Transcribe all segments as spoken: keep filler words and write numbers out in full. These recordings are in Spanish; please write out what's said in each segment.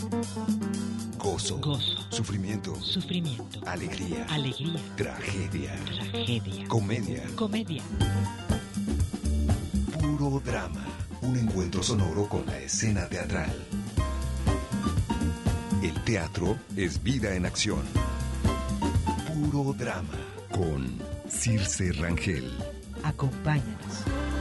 Gozo, Gozo. Sufrimiento. Sufrimiento. Alegría. Alegría. Tragedia. Tragedia. Comedia. Comedia. Puro drama. Un encuentro sonoro con la escena teatral. El teatro es vida en acción. Puro drama. Con Circe Rangel. Acompáñanos.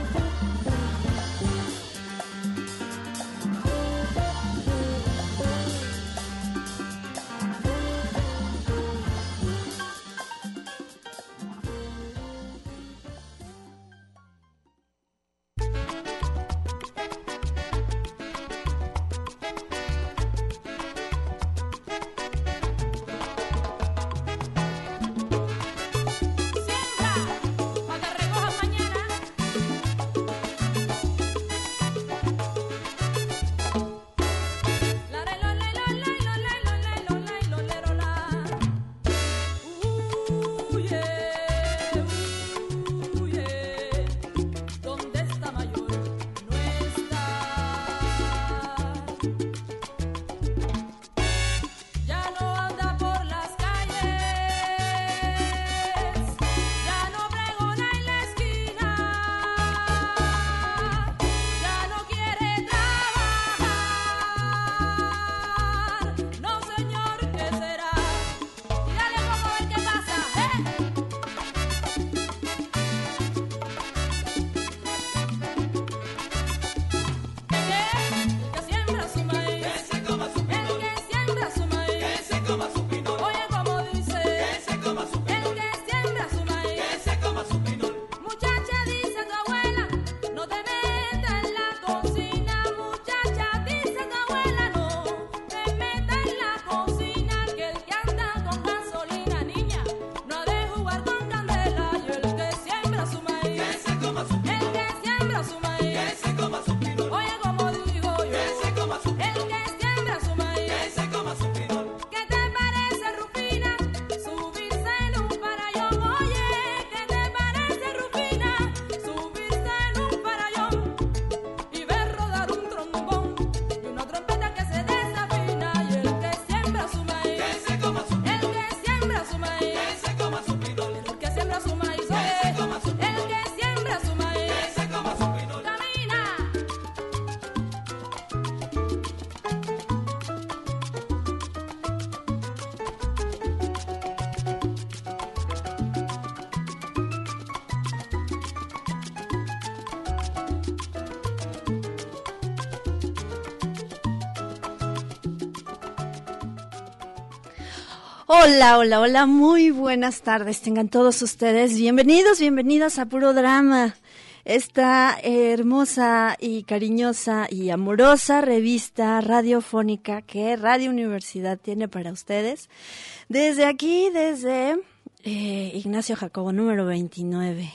Hola, hola, hola, muy buenas tardes, tengan todos ustedes bienvenidos, bienvenidas a Puro Drama, esta hermosa y cariñosa y amorosa revista radiofónica que Radio Universidad tiene para ustedes, desde aquí, desde eh, Ignacio Jacobo número veintinueve,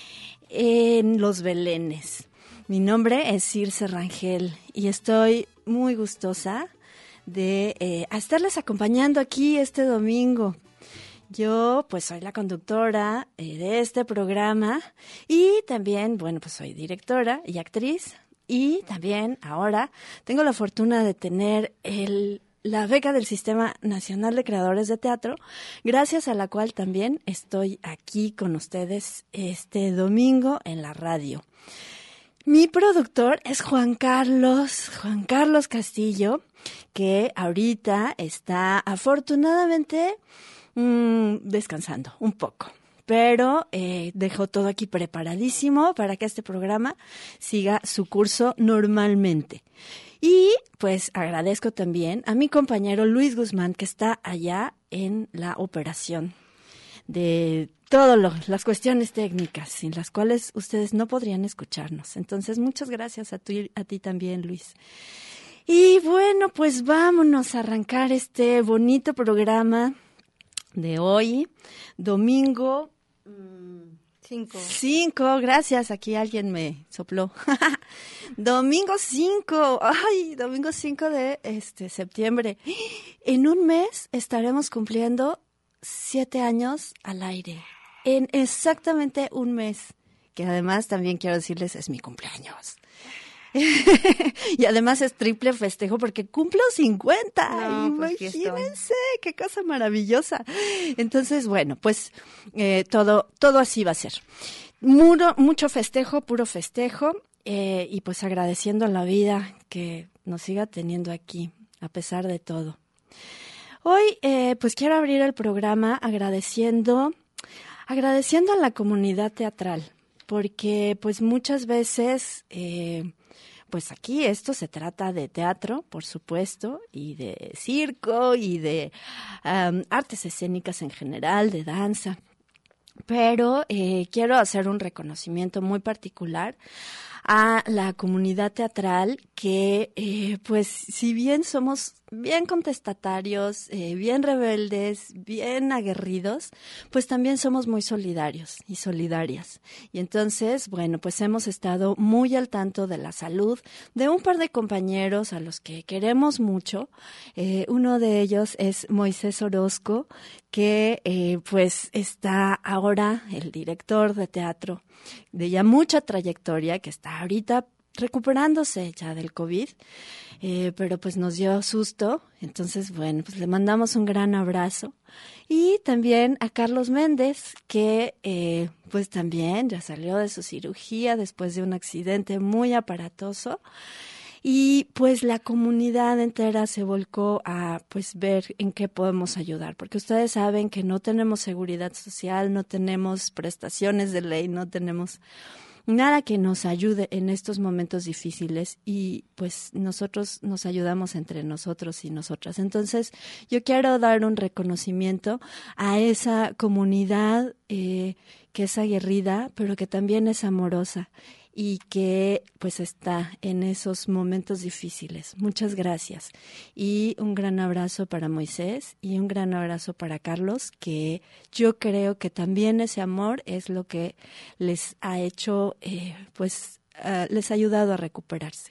en Los Belenes. Mi nombre es Circe Rangel y estoy muy gustosa de eh, estarles acompañando aquí este domingo. Yo pues soy la conductora eh, de este programa y también, bueno, pues soy directora y actriz y también ahora tengo la fortuna de tener el, la beca del Sistema Nacional de Creadores de Teatro, gracias a la cual también estoy aquí con ustedes este domingo en la radio. Mi productor es Juan Carlos, Juan Carlos Castillo, que ahorita está afortunadamente mmm, descansando un poco, pero eh, dejó todo aquí preparadísimo para que este programa siga su curso normalmente. Y pues agradezco también a mi compañero Luis Guzmán, que está allá en la operación de todas las cuestiones técnicas sin las cuales ustedes no podrían escucharnos. Entonces, muchas gracias a, tu, a ti también, Luis. Y bueno, pues vámonos a arrancar este bonito programa de hoy, domingo cinco. Cinco, gracias, aquí alguien me sopló. Domingo cinco, ay, domingo cinco de este septiembre. En un mes estaremos cumpliendo siete años al aire. En exactamente un mes, que además también quiero decirles es mi cumpleaños. Y además es triple festejo porque cumplo cincuenta. No, pues, imagínense, qué cosa maravillosa. Entonces, bueno, pues eh, todo, todo así va a ser. Muro, mucho festejo, puro festejo, eh, y pues agradeciendo a la vida que nos siga teniendo aquí, a pesar de todo. Hoy, eh, pues quiero abrir el programa agradeciendo, agradeciendo a la comunidad teatral, porque pues muchas veces, eh, pues aquí esto se trata de teatro, por supuesto, y de circo, y de um, artes escénicas en general, de danza. Pero eh, quiero hacer un reconocimiento muy particular a la comunidad teatral que, eh, pues, si bien somos bien contestatarios, eh, bien rebeldes, bien aguerridos, pues también somos muy solidarios y solidarias. Y entonces, bueno, pues hemos estado muy al tanto de la salud de un par de compañeros a los que queremos mucho. Eh, uno de ellos es Moisés Orozco, que eh, pues está ahora el director de teatro de ya mucha trayectoria, que está ahorita recuperándose ya del COVID, eh, pero pues nos dio susto. Entonces, bueno, pues le mandamos un gran abrazo. Y también a Carlos Méndez, que eh, pues también ya salió de su cirugía después de un accidente muy aparatoso. Y pues la comunidad entera se volcó a pues ver en qué podemos ayudar, porque ustedes saben que no tenemos seguridad social, no tenemos prestaciones de ley, no tenemos nada que nos ayude en estos momentos difíciles, y pues nosotros nos ayudamos entre nosotros y nosotras. Entonces yo quiero dar un reconocimiento a esa comunidad eh, que es aguerrida, pero que también es amorosa y que pues está en esos momentos difíciles. Muchas gracias. Y un gran abrazo para Moisés y un gran abrazo para Carlos, que yo creo que también ese amor es lo que les ha hecho, eh, pues uh, les ha ayudado a recuperarse.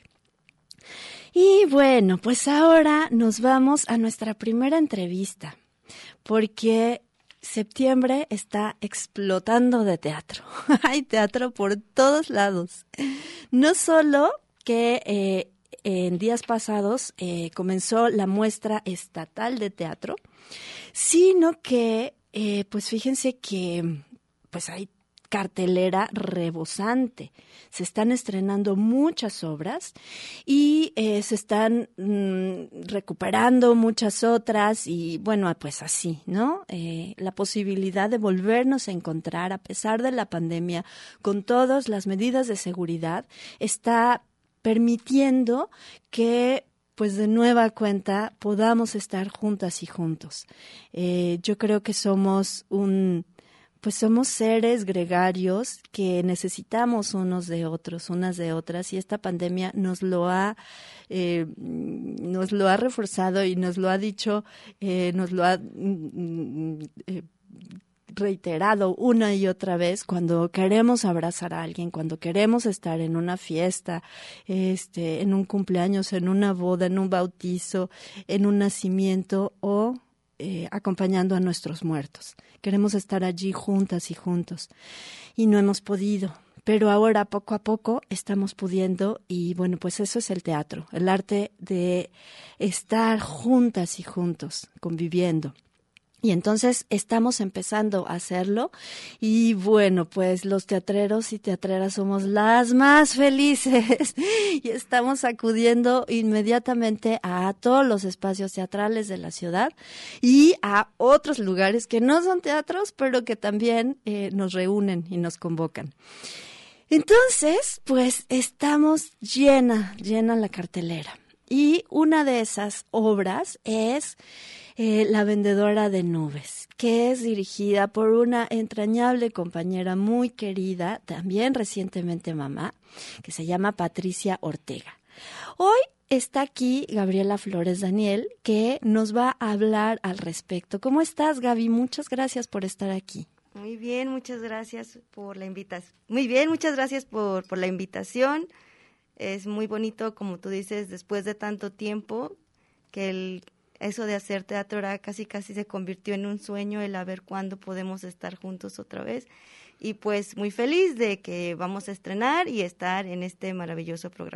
Y bueno, pues ahora nos vamos a nuestra primera entrevista, porque septiembre está explotando de teatro. Hay teatro por todos lados. No solo que eh, en días pasados eh, comenzó la muestra estatal de teatro, sino que, eh, pues fíjense que pues hay cartelera rebosante. Se están estrenando muchas obras y eh, se están mm, recuperando muchas otras, y bueno, pues así, ¿no? Eh, la posibilidad de volvernos a encontrar a pesar de la pandemia, con todas las medidas de seguridad, está permitiendo que pues de nueva cuenta podamos estar juntas y juntos. Eh, yo creo que somos un Pues somos seres gregarios que necesitamos unos de otros, unas de otras, y esta pandemia nos lo ha, eh, nos lo ha reforzado y nos lo ha dicho, eh, nos lo ha eh, reiterado una y otra vez. Cuando queremos abrazar a alguien, cuando queremos estar en una fiesta, este, en un cumpleaños, en una boda, en un bautizo, en un nacimiento o Eh, acompañando a nuestros muertos. Queremos estar allí juntas y juntos y no hemos podido, pero ahora poco a poco estamos pudiendo, y bueno, pues eso es el teatro, el arte de estar juntas y juntos, conviviendo. Y entonces estamos empezando a hacerlo, y bueno, pues los teatreros y teatreras somos las más felices y estamos acudiendo inmediatamente a todos los espacios teatrales de la ciudad y a otros lugares que no son teatros, pero que también eh, nos reúnen y nos convocan. Entonces, pues estamos llena, llena la cartelera. Y una de esas obras es eh, La vendedora de nubes, que es dirigida por una entrañable compañera muy querida, también recientemente mamá, que se llama Patricia Ortega. Hoy está aquí Gabriela Flores Daniel, que nos va a hablar al respecto. ¿Cómo estás, Gaby? Muchas gracias por estar aquí. Muy bien, muchas gracias por la invitación. Muy bien, muchas gracias por, por la invitación. Es muy bonito, como tú dices, después de tanto tiempo, que el, eso de hacer teatro era casi casi se convirtió en un sueño, el a ver cuándo podemos estar juntos otra vez. Y pues muy feliz de que vamos a estrenar y estar en este maravilloso programa.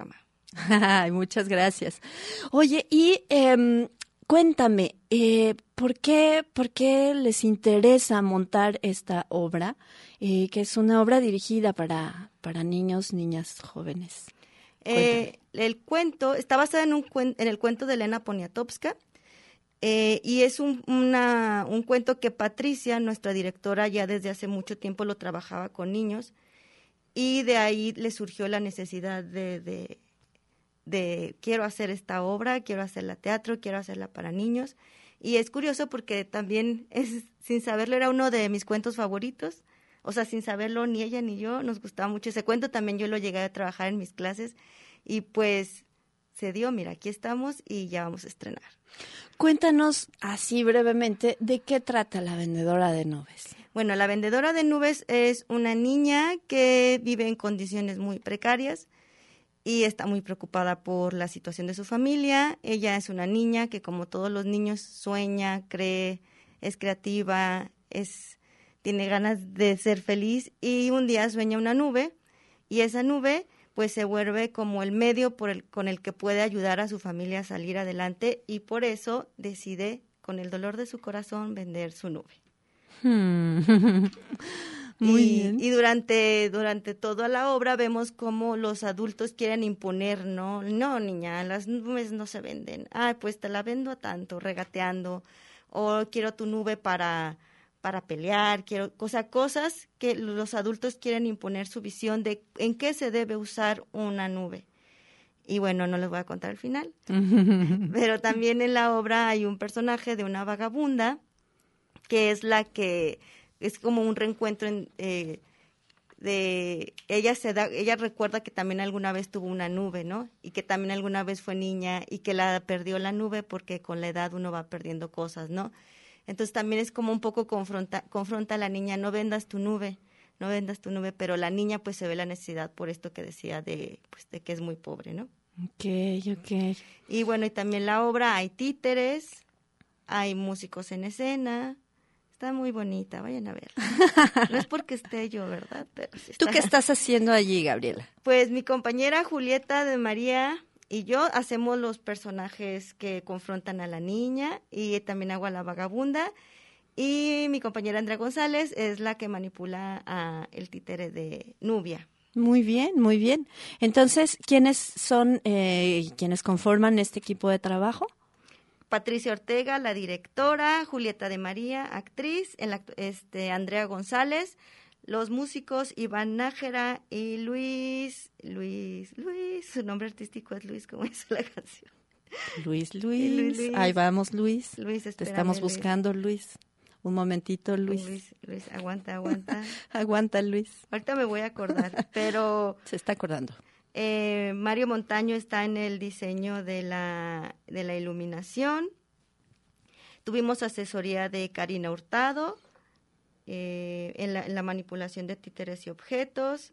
Ay, muchas gracias. Oye, y eh, cuéntame, eh, ¿por qué, por qué les interesa montar esta obra, eh, que es una obra dirigida para, para niños, niñas, jóvenes? Eh, el cuento está basado en, un cuen- en el cuento de Elena Poniatowska, eh, y es un, una, un cuento que Patricia, nuestra directora, ya desde hace mucho tiempo lo trabajaba con niños, y de ahí le surgió la necesidad de, de, de quiero hacer esta obra, quiero hacerla teatro, quiero hacerla para niños. Y es curioso porque también, es, sin saberlo, era uno de mis cuentos favoritos. O sea, sin saberlo, ni ella ni yo, nos gustaba mucho ese cuento. También yo lo llegué a trabajar en mis clases y pues se dio, mira, aquí estamos y ya vamos a estrenar. Cuéntanos así brevemente de qué trata La vendedora de nubes. Bueno, La vendedora de nubes es una niña que vive en condiciones muy precarias y está muy preocupada por la situación de su familia. Ella es una niña que, como todos los niños, sueña, cree, es creativa, es... tiene ganas de ser feliz y un día sueña una nube y esa nube pues se vuelve como el medio por el, con el que puede ayudar a su familia a salir adelante y por eso decide con el dolor de su corazón vender su nube. Hmm. Muy y, bien. Y durante, durante toda la obra vemos cómo los adultos quieren imponer, ¿no? No, niña, las nubes no se venden. Ah, pues te la vendo a tanto, regateando. O quiero tu nube para... para pelear, quiero, o sea, cosas que los adultos quieren imponer su visión de en qué se debe usar una nube. Y bueno, no les voy a contar el final, pero también en la obra hay un personaje de una vagabunda que es la que es como un reencuentro en, eh, de ella se da, ella recuerda que también alguna vez tuvo una nube, ¿no? Y que también alguna vez fue niña y que la perdió la nube porque con la edad uno va perdiendo cosas, ¿no? Entonces también es como un poco confronta, confronta a la niña, no vendas tu nube, no vendas tu nube, pero la niña pues se ve la necesidad por esto que decía de, pues, de que es muy pobre, ¿no? Ok, ok. Y bueno, y también la obra hay títeres, hay músicos en escena, está muy bonita, vayan a verla. No es porque esté yo, ¿verdad? Pero sí está. ¿Tú qué estás haciendo allí, Gabriela? Pues mi compañera Julieta de María y yo hacemos los personajes que confrontan a la niña y también hago a la vagabunda. Y mi compañera Andrea González es la que manipula a el títere de Nubia. Muy bien, muy bien. Entonces, ¿quiénes son eh, quienes conforman este equipo de trabajo? Patricia Ortega, la directora, Julieta de María, actriz, en la, este, Andrea González, los músicos Iván Nájera y Luis, Luis, Luis, su nombre artístico es Luis, ¿cómo es la canción? Luis, Luis, Luis, Luis. Ahí vamos, Luis. Luis, te espérame, estamos Luis. buscando, Luis. Un momentito, Luis. Luis, Luis, aguanta, aguanta. Aguanta, Luis. Ahorita me voy a acordar, pero... Se está acordando. Eh, Mario Montaño está en el diseño de la, de la iluminación. Tuvimos asesoría de Karina Hurtado eh, en, la, en la manipulación de títeres y objetos.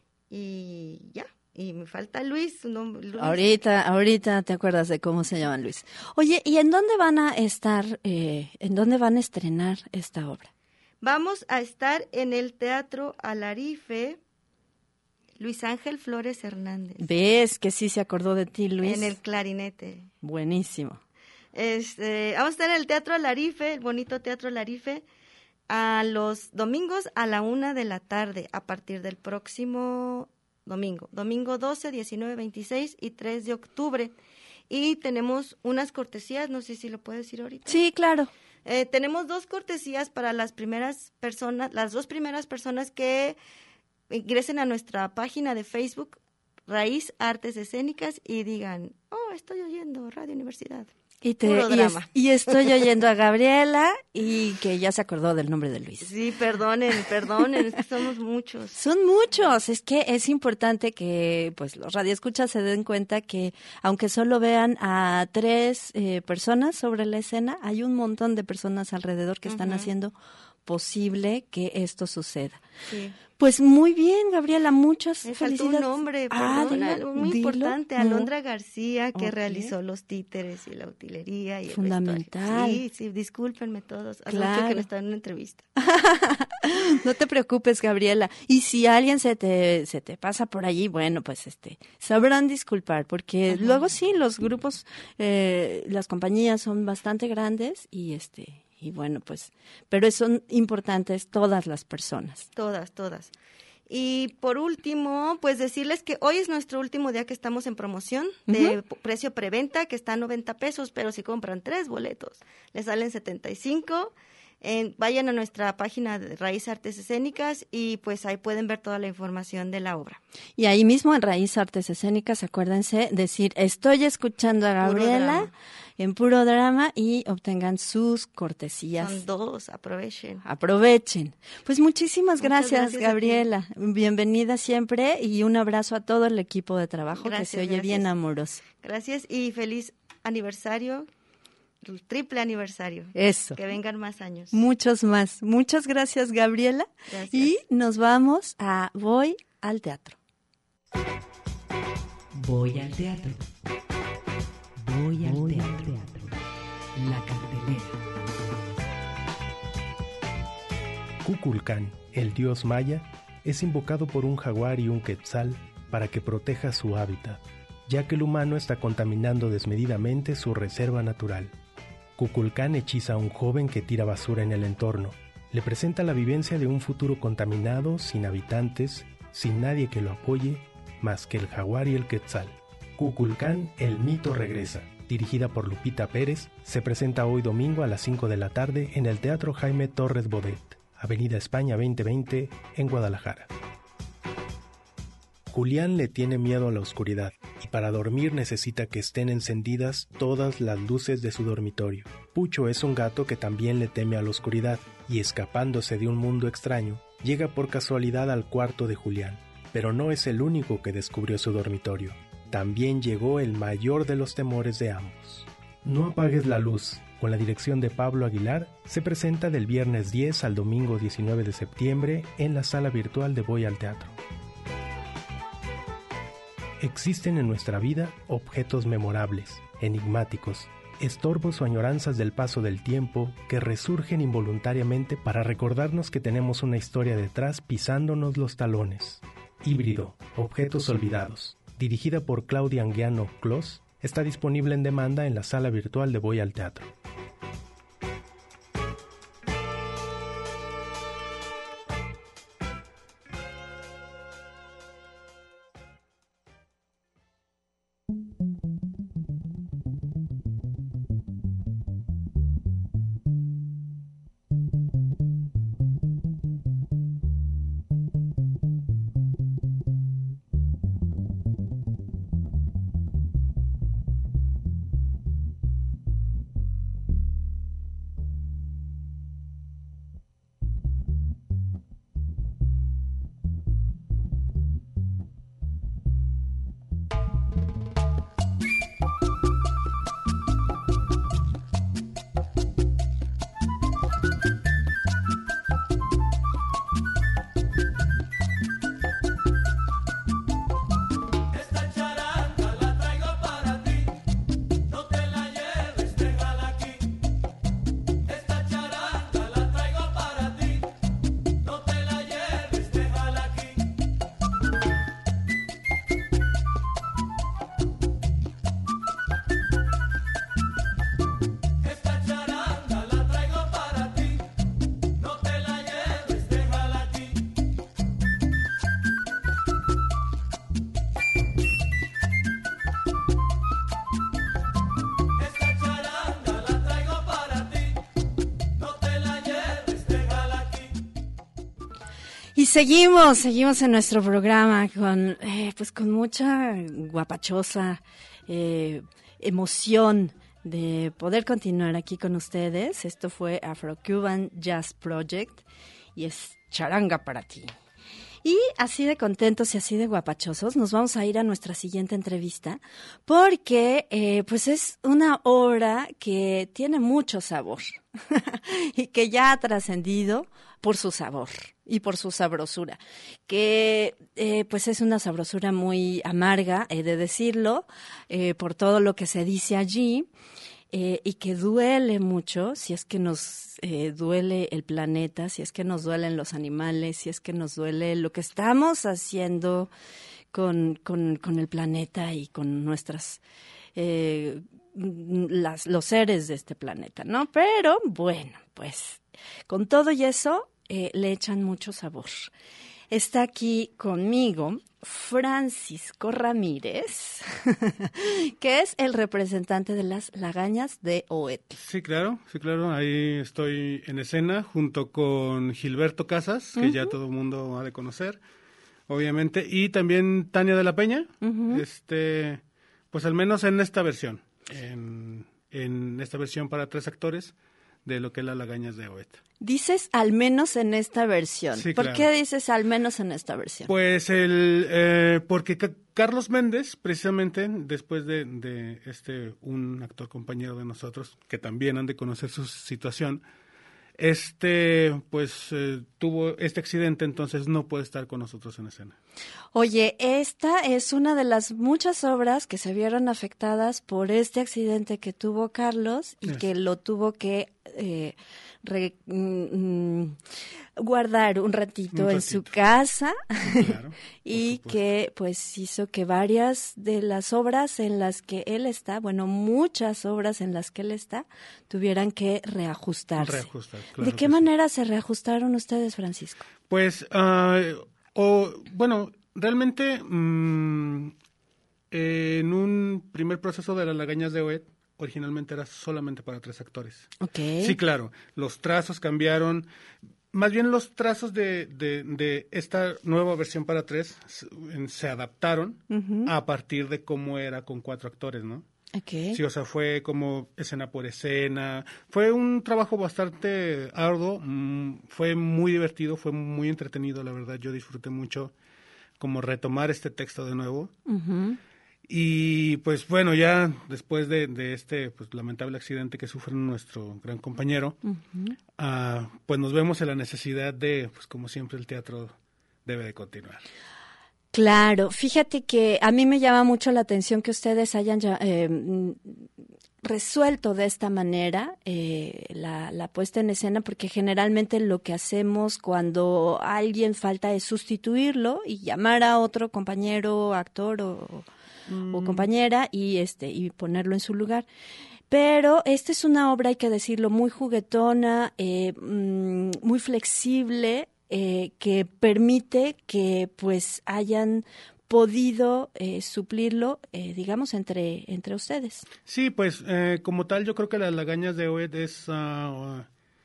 Y ya, y me falta Luis, su nombre. Luis. Ahorita, ahorita te acuerdas de cómo se llama Luis. Oye, ¿y en dónde van a estar, eh, en dónde van a estrenar esta obra? Vamos a estar en el Teatro Alarife, Luis Ángel Flores Hernández. ¿Ves que sí se acordó de ti, Luis? En el clarinete. Buenísimo. Este, vamos a estar en el Teatro Alarife, el bonito Teatro Alarife, a los domingos a la una de la tarde, a partir del próximo domingo. Domingo doce, diecinueve, veintiséis y tres de octubre. Y tenemos unas cortesías, no sé si lo puedo decir ahorita. Sí, claro. Eh, tenemos dos cortesías para las primeras personas, las dos primeras personas que ingresen a nuestra página de Facebook, Raíz Artes Escénicas, y digan, oh, estoy oyendo Radio Universidad. Y, te, Puro y, drama. es, y estoy oyendo a Gabriela y que ya se acordó del nombre de Luis. Sí, perdonen, perdonen, es que somos muchos. Son muchos, es que es importante que pues los radioescuchas se den cuenta que aunque solo vean a tres eh, personas sobre la escena, hay un montón de personas alrededor que están Uh-huh. haciendo posible que esto suceda. Sí. Pues muy bien, Gabriela, muchas Me faltó felicidades. un nombre, Ah, perdón, dilo, algo muy dilo. importante, Alondra García, que Ok. realizó los títeres y la utilería y el Fundamental. vestuario. Sí, sí, discúlpenme todos, hace Claro. mucho que no estaba en una entrevista. No te preocupes, Gabriela. Y si alguien se te se te pasa por allí, bueno, pues este sabrán disculpar, porque Ajá. luego sí los grupos, eh, las compañías son bastante grandes y este y bueno, pues, pero son importantes todas las personas. Todas, todas. Y por último, pues decirles que hoy es nuestro último día que estamos en promoción de Ujú. precio preventa, que está a noventa pesos, pero si compran tres boletos, les salen setenta y cinco. En, vayan a nuestra página de Raíz Artes Escénicas y pues ahí pueden ver toda la información de la obra. Y ahí mismo en Raíz Artes Escénicas, acuérdense decir, estoy escuchando a Gabriela Drama. en Puro Drama y obtengan sus cortesías. Son dos, aprovechen. Aprovechen. Pues muchísimas Muchas gracias, gracias a ti. Gabriela. Bienvenida siempre y un abrazo a todo el equipo de trabajo Gracias, que se oye gracias. bien amoroso. Gracias y feliz aniversario, el triple aniversario. Eso. Que vengan más años. Muchos más. Muchas gracias, Gabriela. Gracias. Y nos vamos a Voy al Teatro. Voy al teatro. Voy al teatro. La cartelera. Kukulcán, el dios maya, es invocado por un jaguar y un quetzal para que proteja su hábitat, ya que el humano está contaminando desmedidamente su reserva natural. Kukulcán hechiza a un joven que tira basura en el entorno. Le presenta la vivencia de un futuro contaminado, sin habitantes, sin nadie que lo apoye, más que el jaguar y el quetzal. Kukulcán, el mito regresa. Dirigida por Lupita Pérez, se presenta hoy domingo a las cinco de la tarde en el Teatro Jaime Torres Bodet, Avenida España veinte veinte, en Guadalajara. Julián le tiene miedo a la oscuridad y para dormir necesita que estén encendidas todas las luces de su dormitorio. Pucho es un gato que también le teme a la oscuridad y escapándose de un mundo extraño, llega por casualidad al cuarto de Julián, pero no es el único que descubrió su dormitorio. También llegó el mayor de los temores de ambos. No apagues la luz, con la dirección de Pablo Aguilar, se presenta del viernes diez al domingo diecinueve de septiembre en la sala virtual de Voy al Teatro. Existen en nuestra vida objetos memorables, enigmáticos, estorbos o añoranzas del paso del tiempo que resurgen involuntariamente para recordarnos que tenemos una historia detrás pisándonos los talones. Híbrido, objetos olvidados, dirigida por Claudia Anguiano Clos, está disponible en demanda en la sala virtual de Voy al Teatro. Y seguimos, seguimos en nuestro programa con, eh, pues con mucha guapachosa eh, emoción de poder continuar aquí con ustedes. Esto fue Afro-Cuban Jazz Project y es charanga para ti. Y así de contentos y así de guapachosos nos vamos a ir a nuestra siguiente entrevista porque eh, pues es una obra que tiene mucho sabor y que ya ha trascendido por su sabor y por su sabrosura, que eh, pues es una sabrosura muy amarga, he de decirlo, eh, por todo lo que se dice allí. Eh, y que duele mucho, si es que nos eh, duele el planeta, si es que nos duelen los animales, si es que nos duele lo que estamos haciendo con, con, con el planeta y con nuestras, eh, las, los seres de este planeta, ¿no? Pero bueno, pues con todo y eso eh, le echan mucho sabor. Está aquí conmigo Francisco Ramírez, que es el representante de las Lagañas de Oetl. Sí, claro, sí, claro. Ahí estoy en escena junto con Gilberto Casas, que uh-huh. ya todo el mundo ha de conocer, obviamente, y también Tania de la Peña, uh-huh. este, pues al menos en esta versión, en, en esta versión para tres actores de lo que es las Lagañas de Oetl. Dices al menos en esta versión. Sí, ¿Por claro. qué dices al menos en esta versión? Pues el eh, porque C- Carlos Méndez, precisamente después de, de este un actor compañero de nosotros que también han de conocer su situación, este pues eh, tuvo este accidente, entonces no puede estar con nosotros en escena. Oye, esta es una de las muchas obras que se vieron afectadas por este accidente que tuvo Carlos y yes. que lo tuvo que eh, re, mm, guardar un ratito, un ratito en su casa sí, claro, y que pues hizo que varias de las obras en las que él está, bueno, muchas obras en las que él está, tuvieran que reajustarse. Reajustar, claro. ¿De qué manera sí. se reajustaron ustedes, Francisco? Pues, uh, o, bueno, realmente mmm, eh, en un primer proceso de las Lagañas de Oetl, originalmente era solamente para tres actores. Okay. Sí, claro, los trazos cambiaron. Más bien los trazos de, de, de esta nueva versión para tres se, se adaptaron uh-huh. a partir de cómo era con cuatro actores, ¿no? Okay. Sí, o sea, fue como escena por escena. Fue un trabajo bastante arduo, mmm, fue muy divertido, fue muy entretenido, la verdad. Yo disfruté mucho como retomar este texto de nuevo. Uh-huh. Y pues bueno, ya después de, de este pues lamentable accidente que sufre nuestro gran compañero, uh-huh. uh, pues nos vemos en la necesidad de, pues como siempre, el teatro debe de continuar. Claro, fíjate que a mí me llama mucho la atención que ustedes hayan eh, resuelto de esta manera eh, la, la puesta en escena, porque generalmente lo que hacemos cuando alguien falta es sustituirlo y llamar a otro compañero, actor o... Mm. o compañera y este y ponerlo en su lugar. Pero esta es una obra, hay que decirlo, muy juguetona, eh, muy flexible, eh, que permite que pues hayan podido eh, suplirlo, eh, digamos, entre entre ustedes. Sí, pues eh, como tal, yo creo que las Lagañas de Oetl es uh,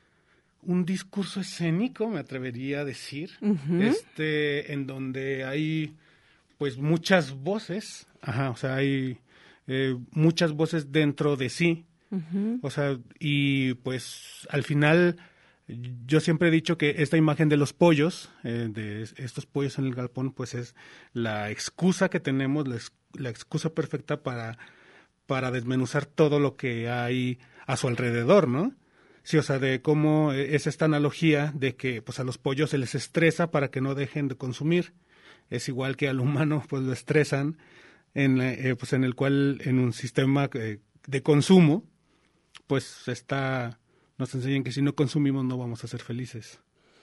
un discurso escénico, me atrevería a decir, uh-huh. este, en donde hay pues muchas voces, ajá, o sea, hay eh, muchas voces dentro de sí, uh-huh. o sea, y pues al final yo siempre he dicho que esta imagen de los pollos, eh, de estos pollos en el galpón, pues es la excusa que tenemos, la, la excusa perfecta para, para desmenuzar todo lo que hay a su alrededor, ¿no? Sí, o sea, de cómo es esta analogía de que pues a los pollos se les estresa para que no dejen de consumir. Es igual que al humano, pues lo estresan, en, eh, pues en el cual en un sistema eh, de consumo, pues está, nos enseñan que si no consumimos no vamos a ser felices.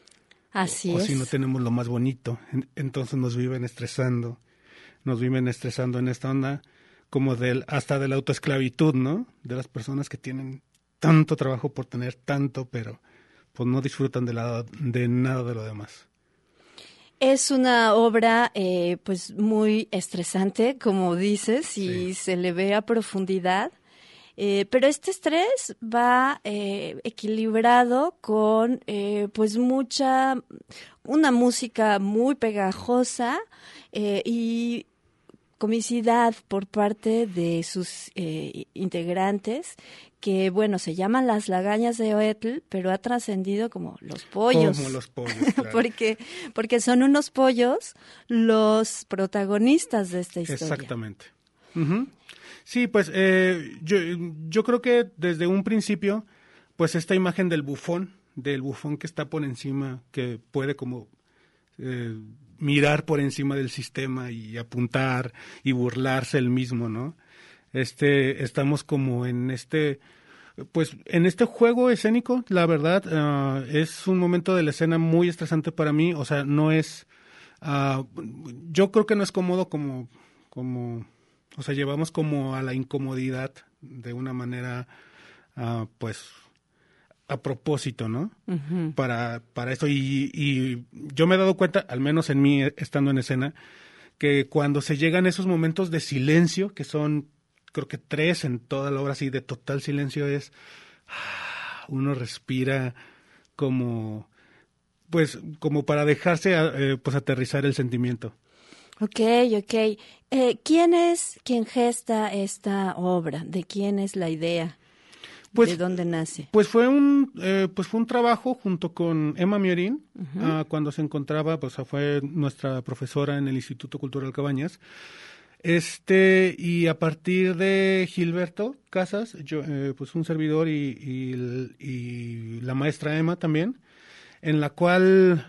Así o, es. O si no tenemos lo más bonito, entonces nos viven estresando, nos viven estresando en esta onda como del, hasta de la autoesclavitud, ¿no? De las personas que tienen tanto trabajo por tener tanto, pero pues no disfrutan de, la, de nada de lo demás. Es una obra eh, pues muy estresante, como dices, y sí. se le ve a profundidad, eh, pero este estrés va eh, equilibrado con eh, pues mucha, una música muy pegajosa eh, y comicidad por parte de sus eh, integrantes, que bueno, se llaman las lagañas de Oetl, pero ha trascendido como los pollos. Como los pollos, claro. porque, porque son unos pollos los protagonistas de esta historia. Exactamente. Uh-huh. Sí, pues eh, yo, yo creo que desde un principio, pues esta imagen del bufón, del bufón que está por encima, que puede como eh, mirar por encima del sistema y apuntar y burlarse el mismo, ¿no? Este, estamos como en este, pues en este juego escénico, la verdad, uh, es un momento de la escena muy estresante para mí, o sea, no es, uh, yo creo que no es cómodo como, como, o sea, llevamos como a la incomodidad de una manera, uh, pues, a propósito, ¿no? Uh-huh. Para, para esto, y, y yo me he dado cuenta, al menos en mí, estando en escena, que cuando se llegan esos momentos de silencio, que son, creo que tres en toda la obra, así de total silencio, es, uno respira como, pues, como para dejarse, eh, pues, aterrizar el sentimiento. Ok, ok. Eh, ¿Quién es quien gesta esta obra? ¿De quién es la idea? Pues, ¿de dónde nace? Pues fue un eh, pues fue un trabajo junto con Emma Miorín, uh-huh. uh, cuando se encontraba, pues fue nuestra profesora en el Instituto Cultural Cabañas. Este, y a partir de Gilberto Casas, yo, eh, pues un servidor y, y, y la maestra Emma también, en la cual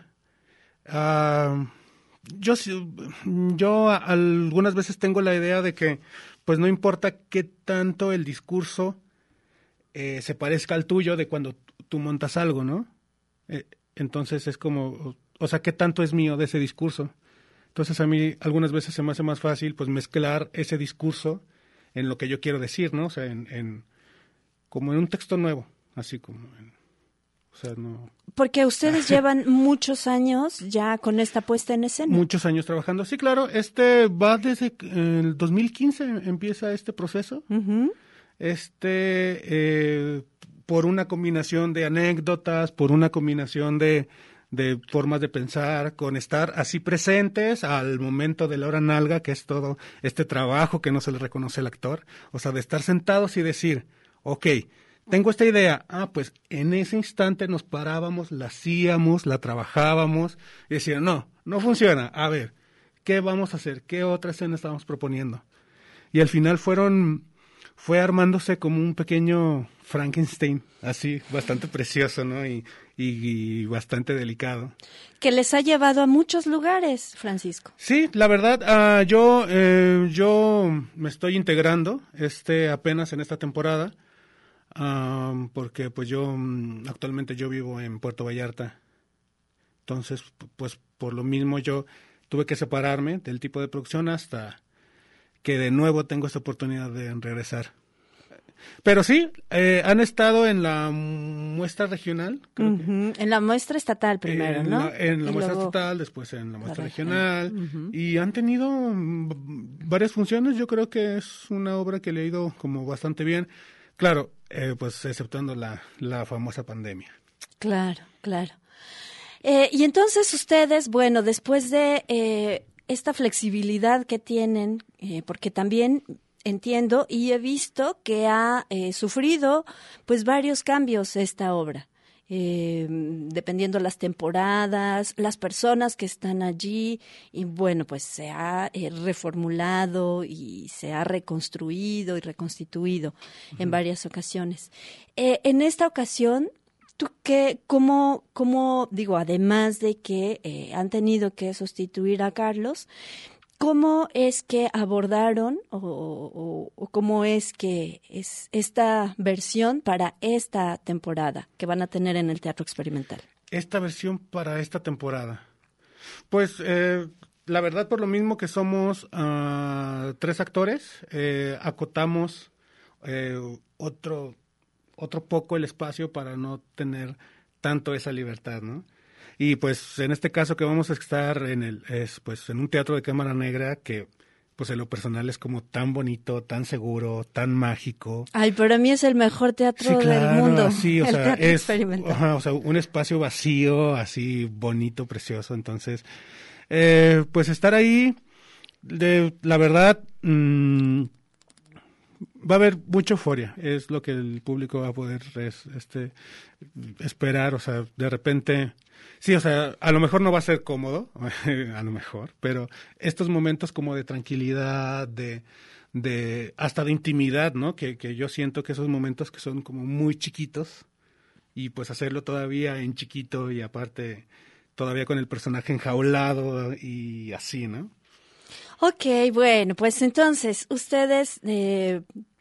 uh, yo, yo algunas veces tengo la idea de que pues no importa qué tanto el discurso eh, se parezca al tuyo de cuando tú montas algo, ¿no? Eh, entonces es como, o sea, qué tanto es mío de ese discurso. Entonces a mí algunas veces se me hace más fácil pues mezclar ese discurso en lo que yo quiero decir, ¿no? O sea, en, en como en un texto nuevo, así como en, o sea, no. Porque ustedes llevan muchos años ya con esta puesta en escena. Muchos años trabajando. Sí, claro, este va desde el dos mil quince empieza este proceso. Uh-huh. Este eh, por una combinación de anécdotas, por una combinación de de formas de pensar, con estar así presentes al momento de la hora nalga, que es todo este trabajo que no se le reconoce al actor, o sea, de estar sentados y decir, ok, tengo esta idea, ah, pues en ese instante nos parábamos, la hacíamos, la trabajábamos, y decían, no, no funciona, a ver, ¿qué vamos a hacer? ¿Qué otra escena estamos proponiendo? Y al final fueron, fue armándose como un pequeño Frankenstein, así, bastante precioso, ¿no? Y, y, y bastante delicado. Que les ha llevado a muchos lugares, Francisco. Sí, la verdad, uh, yo eh, yo me estoy integrando este apenas en esta temporada, uh, porque pues yo actualmente yo vivo en Puerto Vallarta. Entonces, pues por lo mismo yo tuve que separarme del tipo de producción hasta que de nuevo tengo esta oportunidad de regresar. Pero sí, eh, han estado en la muestra regional. Creo uh-huh. que. En la muestra estatal primero, en ¿no? La, en la y muestra luego... estatal, después en la muestra regional. Uh-huh. Y han tenido varias funciones. Yo creo que es una obra que le ha ido como bastante bien. Claro, eh, pues exceptuando la, la famosa pandemia. Claro, claro. Eh, y entonces ustedes, bueno, después de eh, esta flexibilidad que tienen, eh, porque también... entiendo y he visto que ha eh, sufrido pues varios cambios esta obra, eh, dependiendo las temporadas, las personas que están allí, y bueno, pues se ha eh, reformulado y se ha reconstruido y reconstituido uh-huh. en varias ocasiones. Eh, en esta ocasión, ¿tú qué, cómo, cómo, digo, además de que eh, han tenido que sustituir a Carlos, ¿cómo es que abordaron o, o, o cómo es que es esta versión para esta temporada que van a tener en el Teatro Experimental? Esta versión para esta temporada. Pues eh, la verdad, por lo mismo que somos uh, tres actores, eh, acotamos eh, otro, otro poco el espacio para no tener tanto esa libertad, ¿no? Y pues en este caso que vamos a estar en el es pues en un teatro de cámara negra que pues en lo personal es como tan bonito, tan seguro, tan mágico. Ay, para mí es el mejor teatro sí, claro, del mundo. Sí, o el sea, es ajá, o sea, un espacio vacío, así bonito, precioso. Entonces, eh, pues estar ahí de, la verdad, mmm, va a haber mucha euforia, es lo que el público va a poder es, este, esperar, o sea, de repente, sí, o sea, a lo mejor no va a ser cómodo, a lo mejor, pero estos momentos como de tranquilidad, de, de hasta de intimidad, ¿no? Que, que yo siento que esos momentos que son como muy chiquitos, y pues hacerlo todavía en chiquito y aparte todavía con el personaje enjaulado y así, ¿no? Ok, bueno, pues entonces ustedes eh,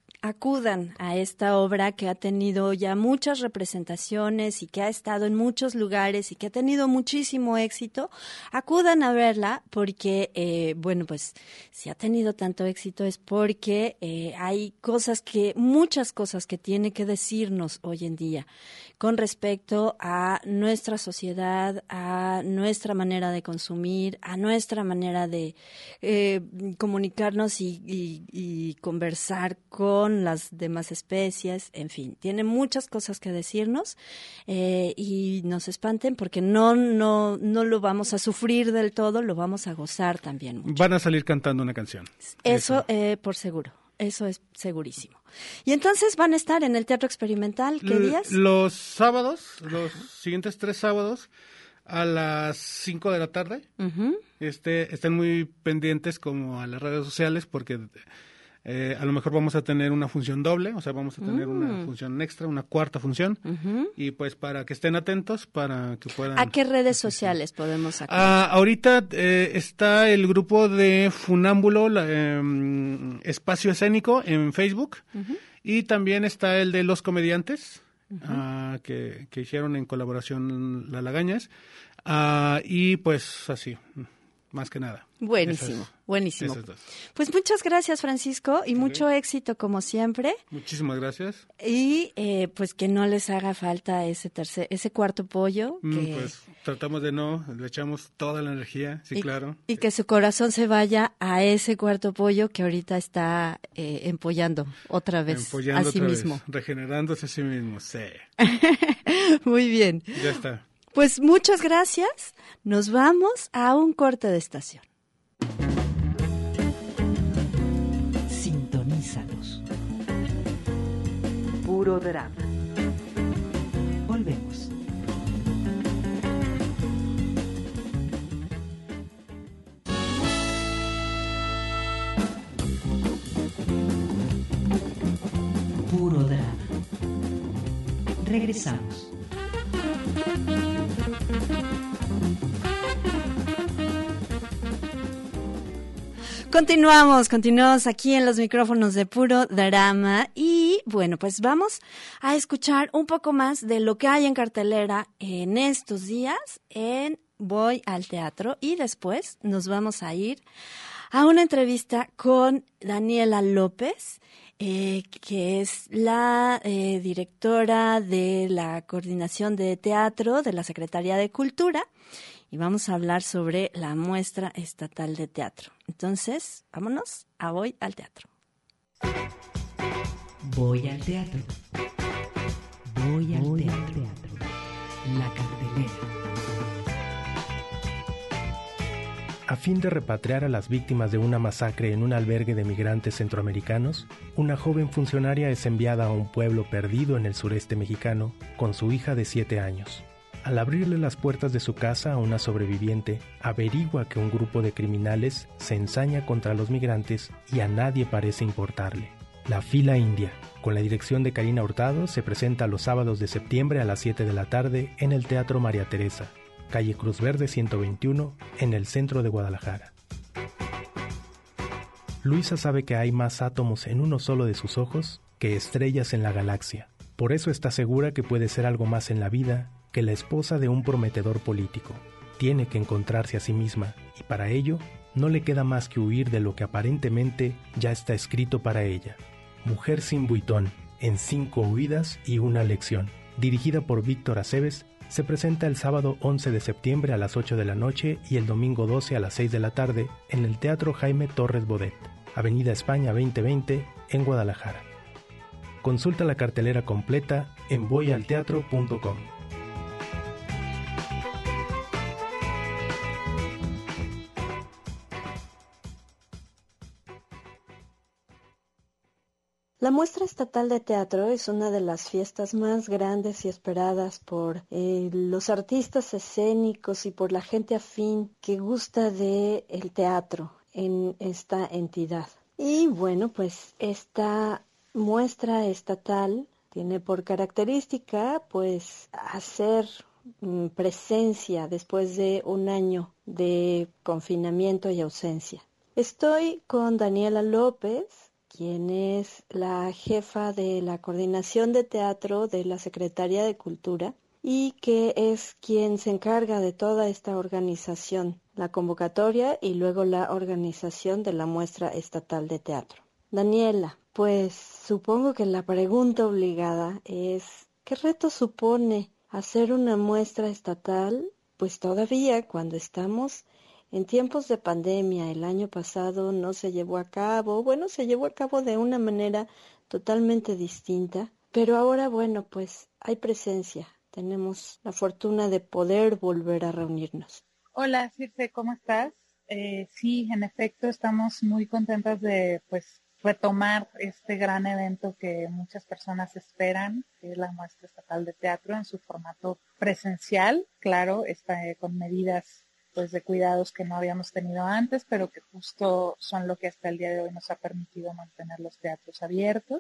acudan a esta obra que ha tenido ya muchas representaciones y que ha estado en muchos lugares y que ha tenido muchísimo éxito. Acudan a verla porque, eh, bueno, pues si ha tenido tanto éxito es porque eh, hay cosas que, muchas cosas que tiene que decirnos hoy en día con respecto a nuestra sociedad, a nuestra manera de consumir, a nuestra manera de eh, comunicarnos y, y, y conversar con las demás especies, en fin, tiene muchas cosas que decirnos eh, y no se espanten porque no, no, no lo vamos a sufrir del todo, lo vamos a gozar también mucho. Van a salir cantando una canción. Eso, Eso. Eh, por seguro. Eso es segurísimo. Y entonces van a estar en el Teatro Experimental, ¿qué días? Los sábados, los siguientes tres sábados, a las cinco de la tarde. Uh-huh. Este, estén muy pendientes como a las redes sociales porque eh, a lo mejor vamos a tener una función doble, o sea, vamos a tener uh-huh. una función extra, una cuarta función. Uh-huh. Y pues para que estén atentos, para que puedan... ¿A qué redes sociales podemos sacar? Ah, ahorita eh, está el grupo de Funámbulo, la, eh, Espacio Escénico en Facebook. Uh-huh. Y también está el de Los Comediantes, uh-huh. uh, que, que hicieron en colaboración La Lagañas. Uh, y pues así, más que nada. Buenísimo, esas, buenísimo. Esas dos. Pues muchas gracias, Francisco, y okay. mucho éxito como siempre. Muchísimas gracias. Y eh, pues que no les haga falta ese tercer, ese cuarto pollo. Mm, que... Pues tratamos de no, le echamos toda la energía, sí, y, claro. Y que su corazón se vaya a ese cuarto pollo que ahorita está eh, empollando otra vez empollando a sí otra mismo. Vez, regenerándose a sí mismo, sí. Muy bien. Ya está. Pues muchas gracias. Nos vamos a un corte de estación. Sintonízanos. Puro drama. Volvemos. Puro drama. Regresamos. Continuamos, continuamos aquí en los micrófonos de Puro Drama y bueno, pues vamos a escuchar un poco más de lo que hay en cartelera en estos días en Voy al Teatro y después nos vamos a ir a una entrevista con Daniela López, eh, que es la eh, directora de la Coordinación de Teatro de la Secretaría de Cultura. Y vamos a hablar sobre la muestra estatal de teatro. Entonces, vámonos a Voy al Teatro. Voy al Teatro. Voy al Voy teatro. teatro. La cartelera. A fin de repatriar a las víctimas de una masacre en un albergue de migrantes centroamericanos, una joven funcionaria es enviada a un pueblo perdido en el sureste mexicano con su hija de siete años. Al abrirle las puertas de su casa a una sobreviviente, averigua que un grupo de criminales se ensaña contra los migrantes y a nadie parece importarle. La Fila India, con la dirección de Karina Hurtado, se presenta los sábados de septiembre a las siete de la tarde en el Teatro María Teresa, calle Cruz Verde ciento veintiuno, en el centro de Guadalajara. Luisa sabe que hay más átomos en uno solo de sus ojos que estrellas en la galaxia. Por eso está segura que puede ser algo más en la vida que la esposa de un prometedor político. Tiene que encontrarse a sí misma y para ello no le queda más que huir de lo que aparentemente ya está escrito para ella. Mujer sin buitón, en cinco huidas y una lección. Dirigida por Víctor Aceves, se presenta el sábado once de septiembre a las ocho de la noche y el domingo doce a las seis de la tarde en el Teatro Jaime Torres Bodet, Avenida España veinte veinte, en Guadalajara. Consulta la cartelera completa en voy al teatro punto com. La muestra estatal de teatro es una de las fiestas más grandes y esperadas por eh, los artistas escénicos y por la gente afín que gusta de el teatro en esta entidad. Y bueno, pues esta muestra estatal tiene por característica pues hacer mm, presencia después de un año de confinamiento y ausencia. Estoy con Daniela López, quien es la jefa de la coordinación de teatro de la Secretaría de Cultura y que es quien se encarga de toda esta organización, la convocatoria y luego la organización de la muestra estatal de teatro. Daniela, pues supongo que la pregunta obligada es, ¿qué reto supone hacer una muestra estatal? Pues todavía cuando estamos en tiempos de pandemia, el año pasado no se llevó a cabo, bueno, se llevó a cabo de una manera totalmente distinta, pero ahora, bueno, pues hay presencia, tenemos la fortuna de poder volver a reunirnos. Hola, Circe, ¿cómo estás? Eh, sí, en efecto, estamos muy contentas de, pues, retomar este gran evento que muchas personas esperan, que es la muestra estatal de teatro en su formato presencial, claro, está eh, con medidas pues de cuidados que no habíamos tenido antes, pero que justo son lo que hasta el día de hoy nos ha permitido mantener los teatros abiertos.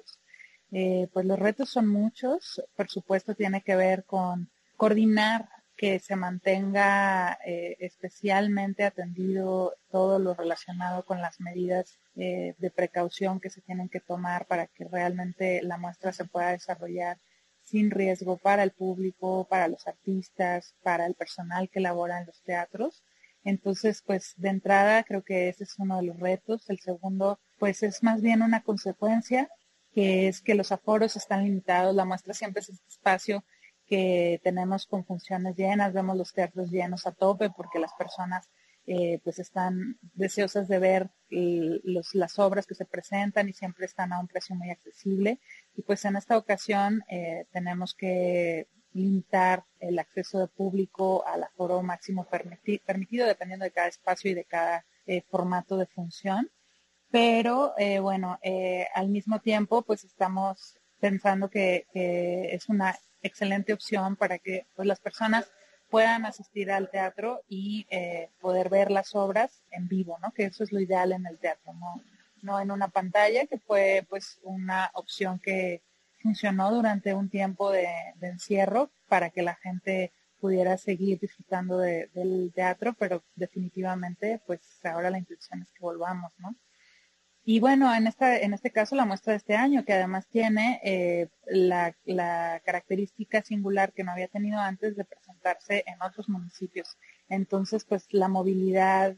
Eh, pues los retos son muchos, por supuesto tiene que ver con coordinar que se mantenga eh, especialmente atendido todo lo relacionado con las medidas eh, de precaución que se tienen que tomar para que realmente la muestra se pueda desarrollar sin riesgo para el público, para los artistas, para el personal que labora en los teatros. Entonces, pues de entrada creo que ese es uno de los retos. El segundo, pues es más bien una consecuencia, que es que los aforos están limitados. La muestra siempre es este espacio que tenemos con funciones llenas, vemos los teatros llenos a tope porque las personas eh, pues están deseosas de ver los, las obras que se presentan y siempre están a un precio muy accesible. Y pues en esta ocasión eh, tenemos que limitar el acceso de público al aforo máximo permiti- permitido dependiendo de cada espacio y de cada eh, formato de función. Pero eh, bueno, eh, al mismo tiempo pues estamos pensando que, que es una excelente opción para que pues, las personas puedan asistir al teatro y eh, poder ver las obras en vivo, ¿no? Que eso es lo ideal en el teatro, no, no en una pantalla, que fue pues una opción que funcionó durante un tiempo de, de encierro para que la gente pudiera seguir disfrutando de, del teatro, pero definitivamente pues ahora la intención es que volvamos, ¿no? Y bueno, en esta, en este caso la muestra de este año, que además tiene eh, la, la característica singular que no había tenido antes de presentarse en otros municipios. Entonces, pues la movilidad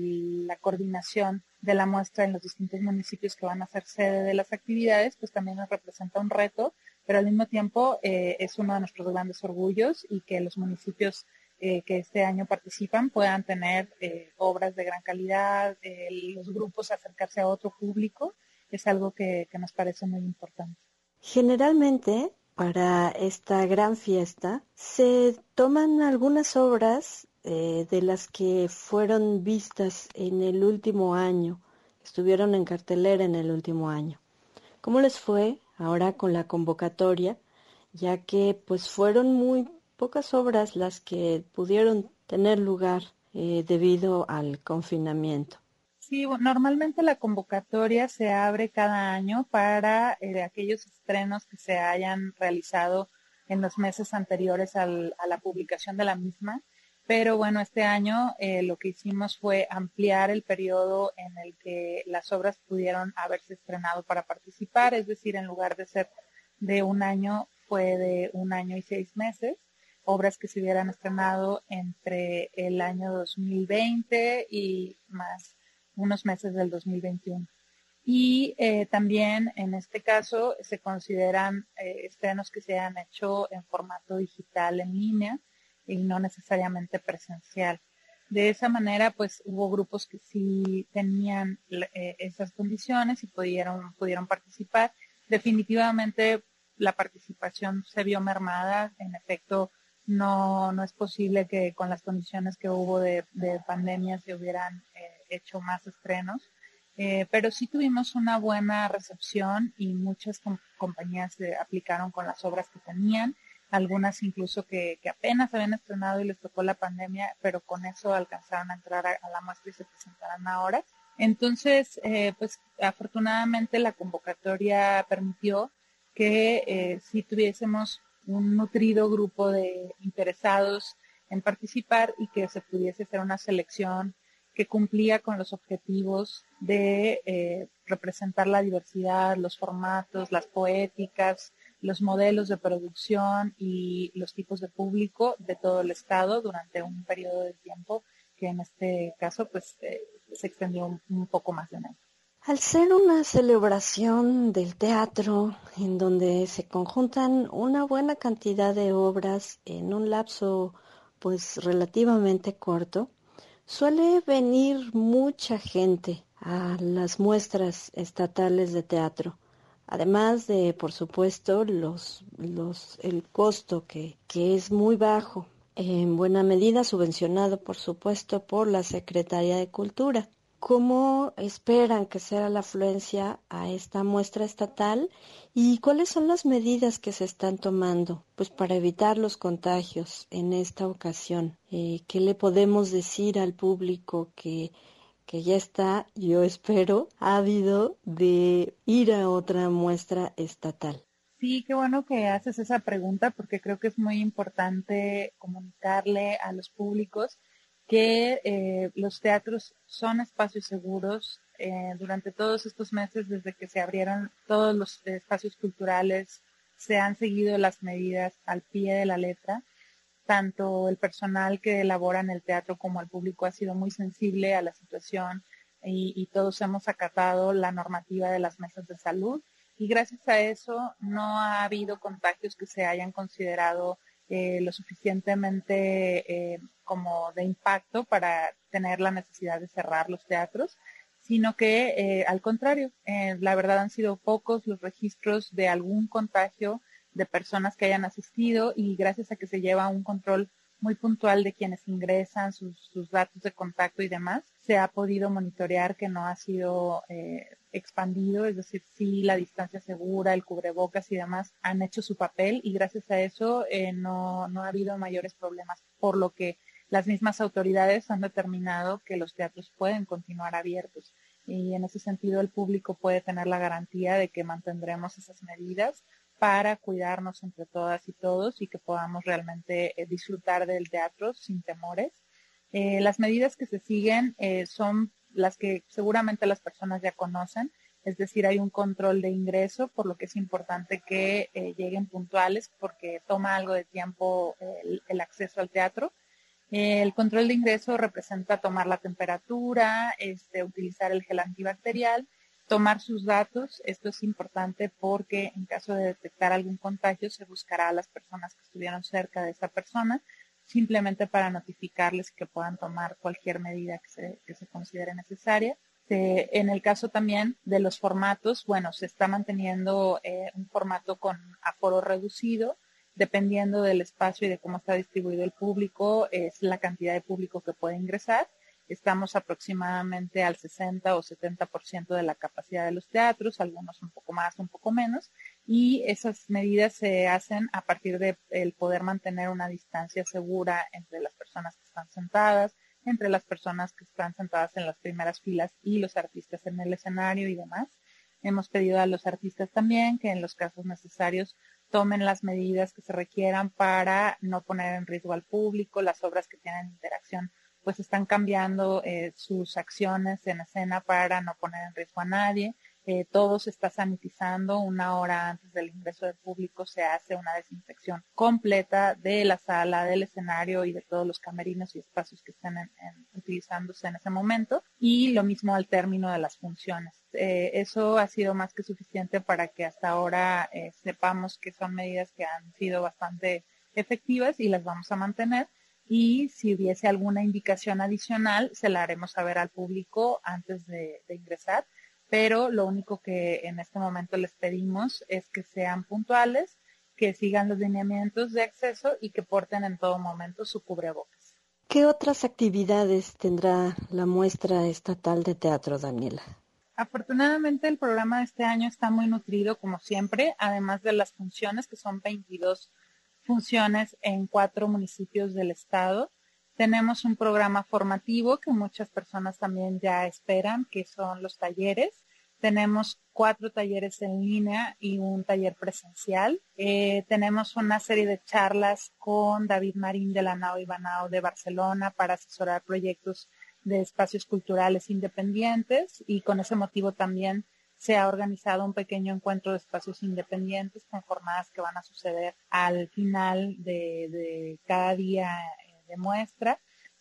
y la coordinación de la muestra en los distintos municipios que van a ser sede de las actividades, pues también nos representa un reto, pero al mismo tiempo eh, es uno de nuestros grandes orgullos y que los municipios Eh, que este año participan puedan tener eh, obras de gran calidad, eh, los grupos acercarse a otro público, es algo que, que nos parece muy importante. Generalmente, para esta gran fiesta, se toman algunas obras eh, de las que fueron vistas en el último año, estuvieron en cartelera en el último año. ¿Cómo les fue ahora con la convocatoria? Ya que pues fueron muy pocas obras las que pudieron tener lugar eh, debido al confinamiento. Sí, bueno, normalmente la convocatoria se abre cada año para eh, aquellos estrenos que se hayan realizado en los meses anteriores al, a la publicación de la misma, pero bueno, este año eh, lo que hicimos fue ampliar el periodo en el que las obras pudieron haberse estrenado para participar, es decir, en lugar de ser de un año, fue de un año y seis meses. Obras que se hubieran estrenado entre el año dos mil veinte y más unos meses del dos mil veintiuno. Y eh, también en este caso se consideran eh, estrenos que se han hecho en formato digital en línea y no necesariamente presencial. De esa manera, pues hubo grupos que sí tenían eh, esas condiciones y pudieron, pudieron participar. Definitivamente la participación se vio mermada, en efecto. No, no es posible que con las condiciones que hubo de, de pandemia se hubieran eh, hecho más estrenos Eh, pero sí tuvimos una buena recepción y muchas com- compañías se aplicaron con las obras que tenían, algunas incluso que, que apenas habían estrenado y les tocó la pandemia, pero con eso alcanzaron a entrar a, a la muestra y se presentarán ahora. Entonces, eh, pues afortunadamente la convocatoria permitió que eh, sí tuviésemos un nutrido grupo de interesados en participar y que se pudiese hacer una selección que cumplía con los objetivos de eh, representar la diversidad, los formatos, las poéticas, los modelos de producción y los tipos de público de todo el estado durante un periodo de tiempo que en este caso pues eh, se extendió un, un poco más de un año. Al ser una celebración del teatro en donde se conjuntan una buena cantidad de obras en un lapso pues relativamente corto, suele venir mucha gente a las muestras estatales de teatro, además de, por supuesto, los, los, el costo que, que es muy bajo, en buena medida subvencionado, por supuesto, por la Secretaría de Cultura. ¿Cómo esperan que sea la afluencia a esta muestra estatal y cuáles son las medidas que se están tomando pues para evitar los contagios en esta ocasión? Eh, ¿Qué le podemos decir al público que, que ya está, yo espero, ávido de ir a otra muestra estatal? Sí, qué bueno que haces esa pregunta porque creo que es muy importante comunicarle a los públicos que eh, los teatros son espacios seguros. Eh, durante todos estos meses, desde que se abrieron todos los espacios culturales, se han seguido las medidas al pie de la letra. Tanto el personal que elabora en el teatro como el público ha sido muy sensible a la situación y, y todos hemos acatado la normativa de las mesas de salud. Y gracias a eso no ha habido contagios que se hayan considerado eh, lo suficientemente eh, como de impacto para tener la necesidad de cerrar los teatros, sino que eh, al contrario, eh, la verdad han sido pocos los registros de algún contagio de personas que hayan asistido y gracias a que se lleva un control muy puntual de quienes ingresan, sus, sus datos de contacto y demás, se ha podido monitorear que no ha sido eh, expandido, es decir, sí la distancia segura, el cubrebocas y demás han hecho su papel y gracias a eso eh, no, no ha habido mayores problemas, por lo que las mismas autoridades han determinado que los teatros pueden continuar abiertos y en ese sentido el público puede tener la garantía de que mantendremos esas medidas para cuidarnos entre todas y todos y que podamos realmente eh, disfrutar del teatro sin temores. Eh, las medidas que se siguen eh, son las que seguramente las personas ya conocen, es decir, hay un control de ingreso, por lo que es importante que eh, lleguen puntuales porque toma algo de tiempo eh, el, el acceso al teatro. Eh, el control de ingreso representa tomar la temperatura, este, utilizar el gel antibacterial, tomar sus datos. Esto es importante porque en caso de detectar algún contagio se buscará a las personas que estuvieron cerca de esa persona, simplemente para notificarles que puedan tomar cualquier medida que se, que se considere necesaria. Se, en el caso también de los formatos, bueno, se está manteniendo eh, un formato con aforo reducido, dependiendo del espacio y de cómo está distribuido el público, es la cantidad de público que puede ingresar. Estamos aproximadamente al sesenta o setenta por ciento de la capacidad de los teatros, algunos un poco más, un poco menos, y esas medidas se hacen a partir de el poder mantener una distancia segura entre las personas que están sentadas, entre las personas que están sentadas en las primeras filas y los artistas en el escenario y demás. Hemos pedido a los artistas también que en los casos necesarios tomen las medidas que se requieran para no poner en riesgo al público. Las obras que tienen interacción pues están cambiando eh, sus acciones en escena para no poner en riesgo a nadie. Eh, todo se está sanitizando. Una hora antes del ingreso del público se hace una desinfección completa de la sala, del escenario y de todos los camerinos y espacios que estén en, en, utilizándose en ese momento. Y lo mismo al término de las funciones. Eh, eso ha sido más que suficiente para que hasta ahora eh, sepamos que son medidas que han sido bastante efectivas y las vamos a mantener. Y si hubiese alguna indicación adicional, se la haremos saber al público antes de, de ingresar. Pero lo único que en este momento les pedimos es que sean puntuales, que sigan los lineamientos de acceso y que porten en todo momento su cubrebocas. ¿Qué otras actividades tendrá la muestra estatal de teatro, Daniela? Afortunadamente el programa de este año está muy nutrido como siempre, además de las funciones, que son veintidós funciones en cuatro municipios del estado. Tenemos un programa formativo que muchas personas también ya esperan, que son los talleres. Tenemos cuatro talleres en línea y un taller presencial. Eh, tenemos una serie de charlas con David Marín de la Nao y Banao de Barcelona para asesorar proyectos de espacios culturales independientes, y con ese motivo también se ha organizado un pequeño encuentro de espacios independientes con jornadas que van a suceder al final de, de cada día de muestra.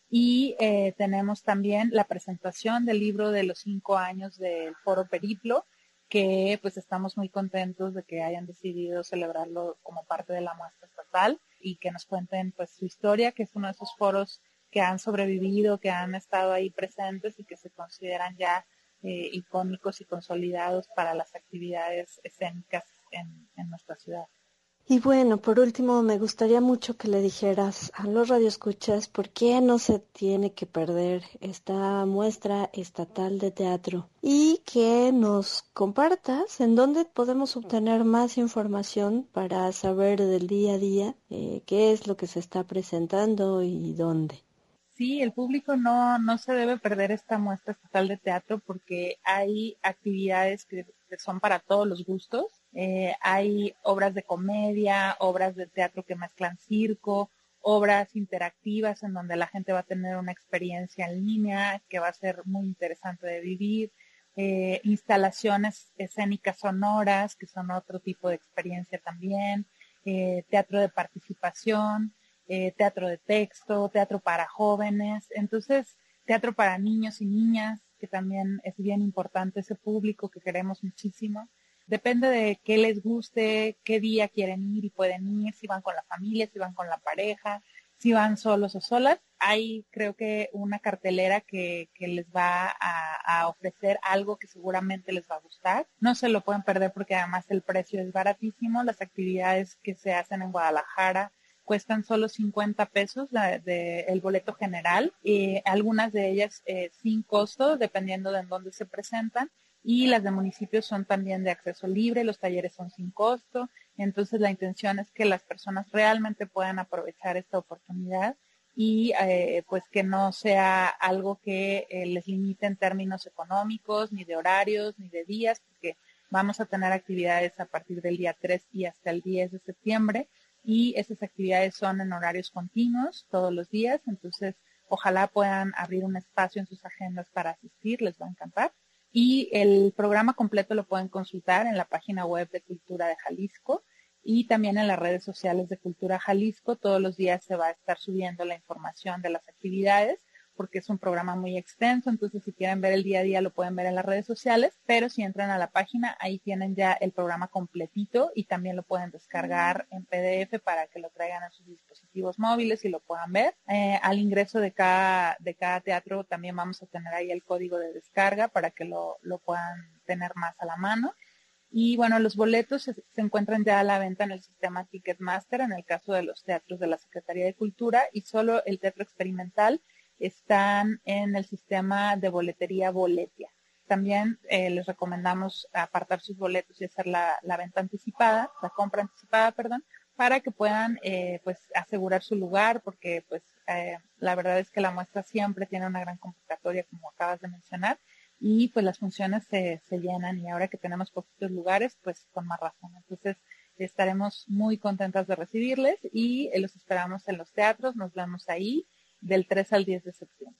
Y eh, tenemos también la presentación del libro de los cinco años del Foro Periplo, que pues estamos muy contentos de que hayan decidido celebrarlo como parte de la muestra estatal y que nos cuenten pues su historia, que es uno de esos foros que han sobrevivido, que han estado ahí presentes y que se consideran ya eh, icónicos y consolidados para las actividades escénicas en, en nuestra ciudad. Y bueno, por último, me gustaría mucho que le dijeras a los radioescuchas por qué no se tiene que perder esta muestra estatal de teatro y que nos compartas en dónde podemos obtener más información para saber del día a día eh, qué es lo que se está presentando y dónde. Sí, el público no, no se debe perder esta muestra estatal de teatro porque hay actividades que, que son para todos los gustos. Eh, hay obras de comedia, obras de teatro que mezclan circo, obras interactivas en donde la gente va a tener una experiencia en línea que va a ser muy interesante de vivir, eh, instalaciones escénicas sonoras que son otro tipo de experiencia también, eh, teatro de participación, eh, teatro de texto, teatro para jóvenes, entonces teatro para niños y niñas, que también es bien importante ese público que queremos muchísimo. Depende de qué les guste, qué día quieren ir y pueden ir, si van con la familia, si van con la pareja, si van solos o solas. Hay creo que una cartelera que, que les va a, a ofrecer algo que seguramente les va a gustar. No se lo pueden perder porque además el precio es baratísimo. Las actividades que se hacen en Guadalajara cuestan solo cincuenta pesos la, de, el boleto general, y algunas de ellas eh, sin costo, dependiendo de en dónde se presentan. Y las de municipios son también de acceso libre, los talleres son sin costo, entonces la intención es que las personas realmente puedan aprovechar esta oportunidad y eh, pues que no sea algo que eh, les limite en términos económicos, ni de horarios, ni de días, porque vamos a tener actividades a partir del día tres y hasta el diez de septiembre, y esas actividades son en horarios continuos todos los días, entonces ojalá puedan abrir un espacio en sus agendas para asistir, les va a encantar. Y el programa completo lo pueden consultar en la página web de Cultura de Jalisco y también en las redes sociales de Cultura Jalisco. Todos los días se va a estar subiendo la información de las actividades porque es un programa muy extenso, entonces si quieren ver el día a día lo pueden ver en las redes sociales, pero si entran a la página ahí tienen ya el programa completito y también lo pueden descargar en P D F para que lo traigan en sus dispositivos móviles y lo puedan ver. Eh, al ingreso de cada, de cada teatro también vamos a tener ahí el código de descarga para que lo, lo puedan tener más a la mano. Y bueno, los boletos se, se encuentran ya a la venta en el sistema Ticketmaster en el caso de los teatros de la Secretaría de Cultura, y solo el teatro experimental están en el sistema de boletería Boletia. También eh, les recomendamos apartar sus boletos y hacer la, la venta anticipada, la compra anticipada, perdón, para que puedan eh, pues asegurar su lugar, porque pues eh, la verdad es que la muestra siempre tiene una gran convocatoria, como acabas de mencionar, y pues las funciones se, se llenan, y ahora que tenemos poquitos lugares, pues con más razón. Entonces estaremos muy contentas de recibirles y eh, los esperamos en los teatros, nos vemos ahí del tres al diez de septiembre.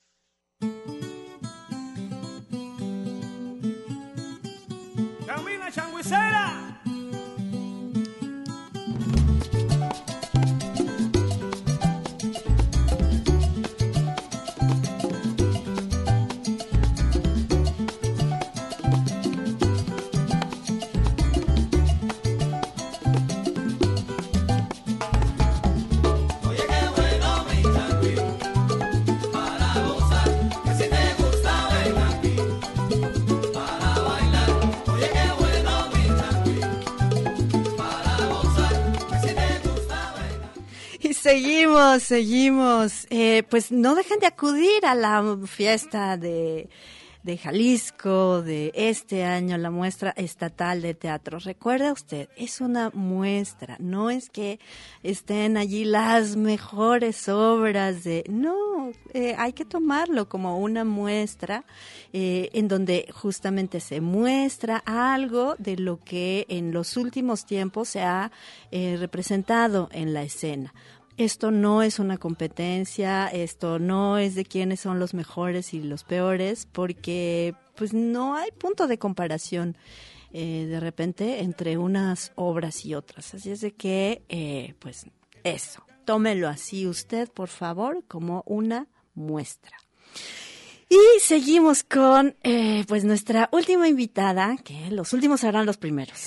¡Camina, changuicera! Seguimos, seguimos. Eh, pues no dejen de acudir a la fiesta de de Jalisco, de este año, la muestra estatal de teatro. Recuerda usted, es una muestra, no es que estén allí las mejores obras de... No, eh, hay que tomarlo como una muestra eh, en donde justamente se muestra algo de lo que en los últimos tiempos se ha eh, representado en la escena. Esto no es una competencia, esto no es de quiénes son los mejores y los peores, porque pues no hay punto de comparación eh, de repente entre unas obras y otras. Así es de que, eh, pues eso, tómelo así usted, por favor, como una muestra. Y seguimos con eh, pues nuestra última invitada, que los últimos serán los primeros.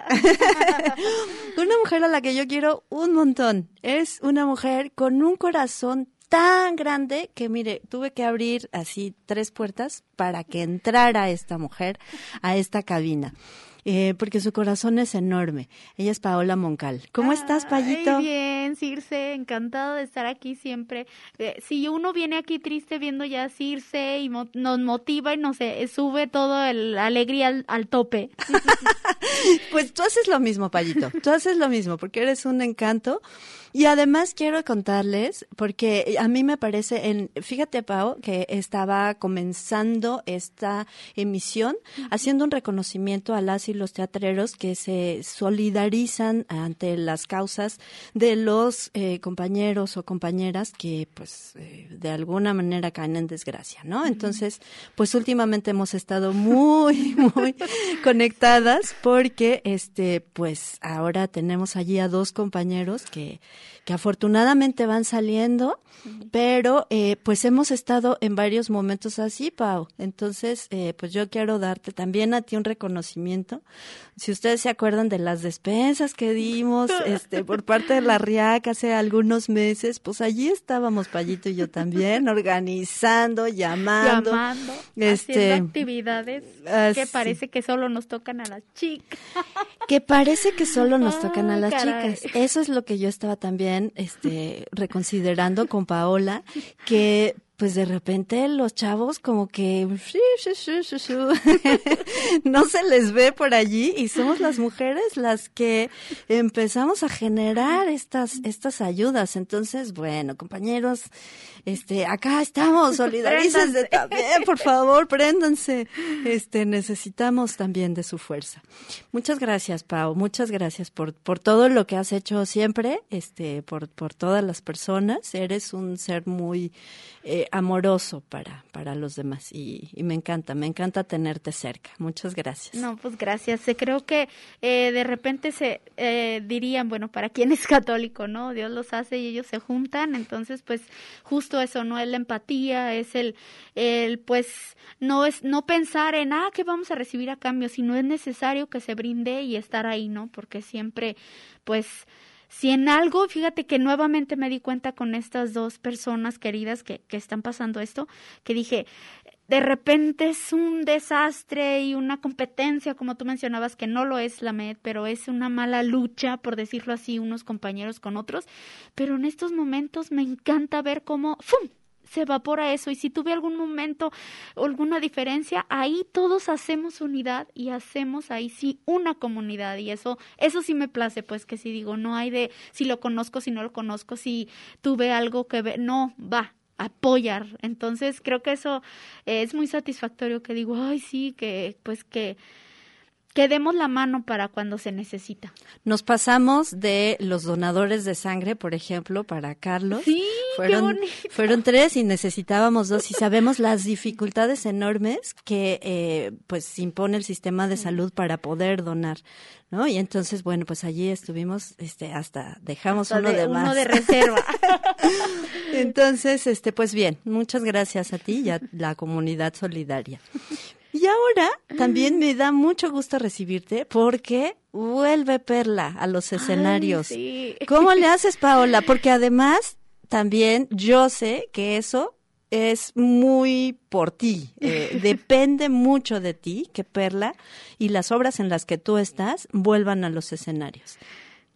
Una mujer a la que yo quiero un montón. Es una mujer con un corazón tan grande que, mire, tuve que abrir así tres puertas para que entrara esta mujer a esta cabina. Eh, porque su corazón es enorme. Ella es Paola Moncal. ¿Cómo Ay, estás, Payito? Bien, Circe, encantada de estar aquí siempre. Eh, si uno viene aquí triste viendo ya a Circe y mo- nos motiva y nos eh, sube todo la alegría al, al tope. Pues tú haces lo mismo, Payito. Tú haces lo mismo porque eres un encanto. Y además quiero contarles, porque a mí me parece, en, fíjate, Pau, que estaba comenzando esta emisión uh-huh. haciendo un reconocimiento a las y los teatreros que se solidarizan ante las causas de los eh, compañeros o compañeras que pues eh, de alguna manera caen en desgracia, ¿no? Uh-huh. Entonces, pues últimamente hemos estado muy, muy conectadas porque este pues ahora tenemos allí a dos compañeros que que afortunadamente van saliendo, uh-huh. pero eh, pues hemos estado en varios momentos así, Pau. Entonces, eh, pues yo quiero darte también a ti un reconocimiento. Si ustedes se acuerdan de las despensas que dimos este por parte de la R I A C hace algunos meses, pues allí estábamos, Payito y yo también, organizando, llamando. Llamando, este, haciendo actividades uh, que sí. parece que solo nos tocan a las chicas. Que parece que solo nos tocan a las oh, chicas. Eso es lo que yo estaba también este reconsiderando con Paola, que pues de repente los chavos como que no se les ve por allí y somos las mujeres las que empezamos a generar estas estas ayudas. Entonces, bueno, compañeros, este acá estamos, solidarícense también, por favor, préndanse. Este necesitamos también de su fuerza. Muchas gracias, Pau, muchas gracias por por todo lo que has hecho siempre, este por por todas las personas. Eres un ser muy eh, amoroso para para los demás y, y me encanta, me encanta tenerte cerca. Muchas gracias. No, pues gracias. Creo que eh, de repente se eh, dirían, bueno, para quien es católico, ¿no? Dios los hace y ellos se juntan, entonces pues justo eso, ¿no? Es la empatía, es el, el pues no es no pensar en, ah, ¿qué vamos a recibir a cambio? Sino es necesario que se brinde y estar ahí, ¿no? Porque siempre, pues... Si en algo, fíjate que nuevamente me di cuenta con estas dos personas queridas que, que están pasando esto, que dije, de repente es un desastre y una competencia, como tú mencionabas, que no lo es la M E D, pero es una mala lucha, por decirlo así, unos compañeros con otros, pero en estos momentos me encanta ver cómo ¡fum!, se evapora eso, y si tuve algún momento, alguna diferencia, ahí todos hacemos unidad y hacemos ahí sí una comunidad, y eso eso sí me place, pues que si digo, no hay de si lo conozco, si no lo conozco, si tuve algo que ver, no, va, apoyar. Entonces creo que eso eh, es muy satisfactorio, que digo, ay sí, que pues que que demos la mano para cuando se necesita. Nos pasamos de los donadores de sangre, por ejemplo, para Carlos. Sí, fueron, qué bonito. Fueron tres y necesitábamos dos, y sabemos las dificultades enormes que eh, pues impone el sistema de salud para poder donar, ¿no? Y entonces, bueno, pues allí estuvimos, este, hasta dejamos hasta uno de, de más. Uno de reserva. Entonces, este, pues bien, muchas gracias a ti y a la comunidad solidaria. Y ahora también me da mucho gusto recibirte porque vuelve Perla a los escenarios. Ay, sí. ¿Cómo le haces, Paola? Porque además también yo sé que eso es muy por ti. Eh, depende mucho de ti que Perla y las obras en las que tú estás vuelvan a los escenarios.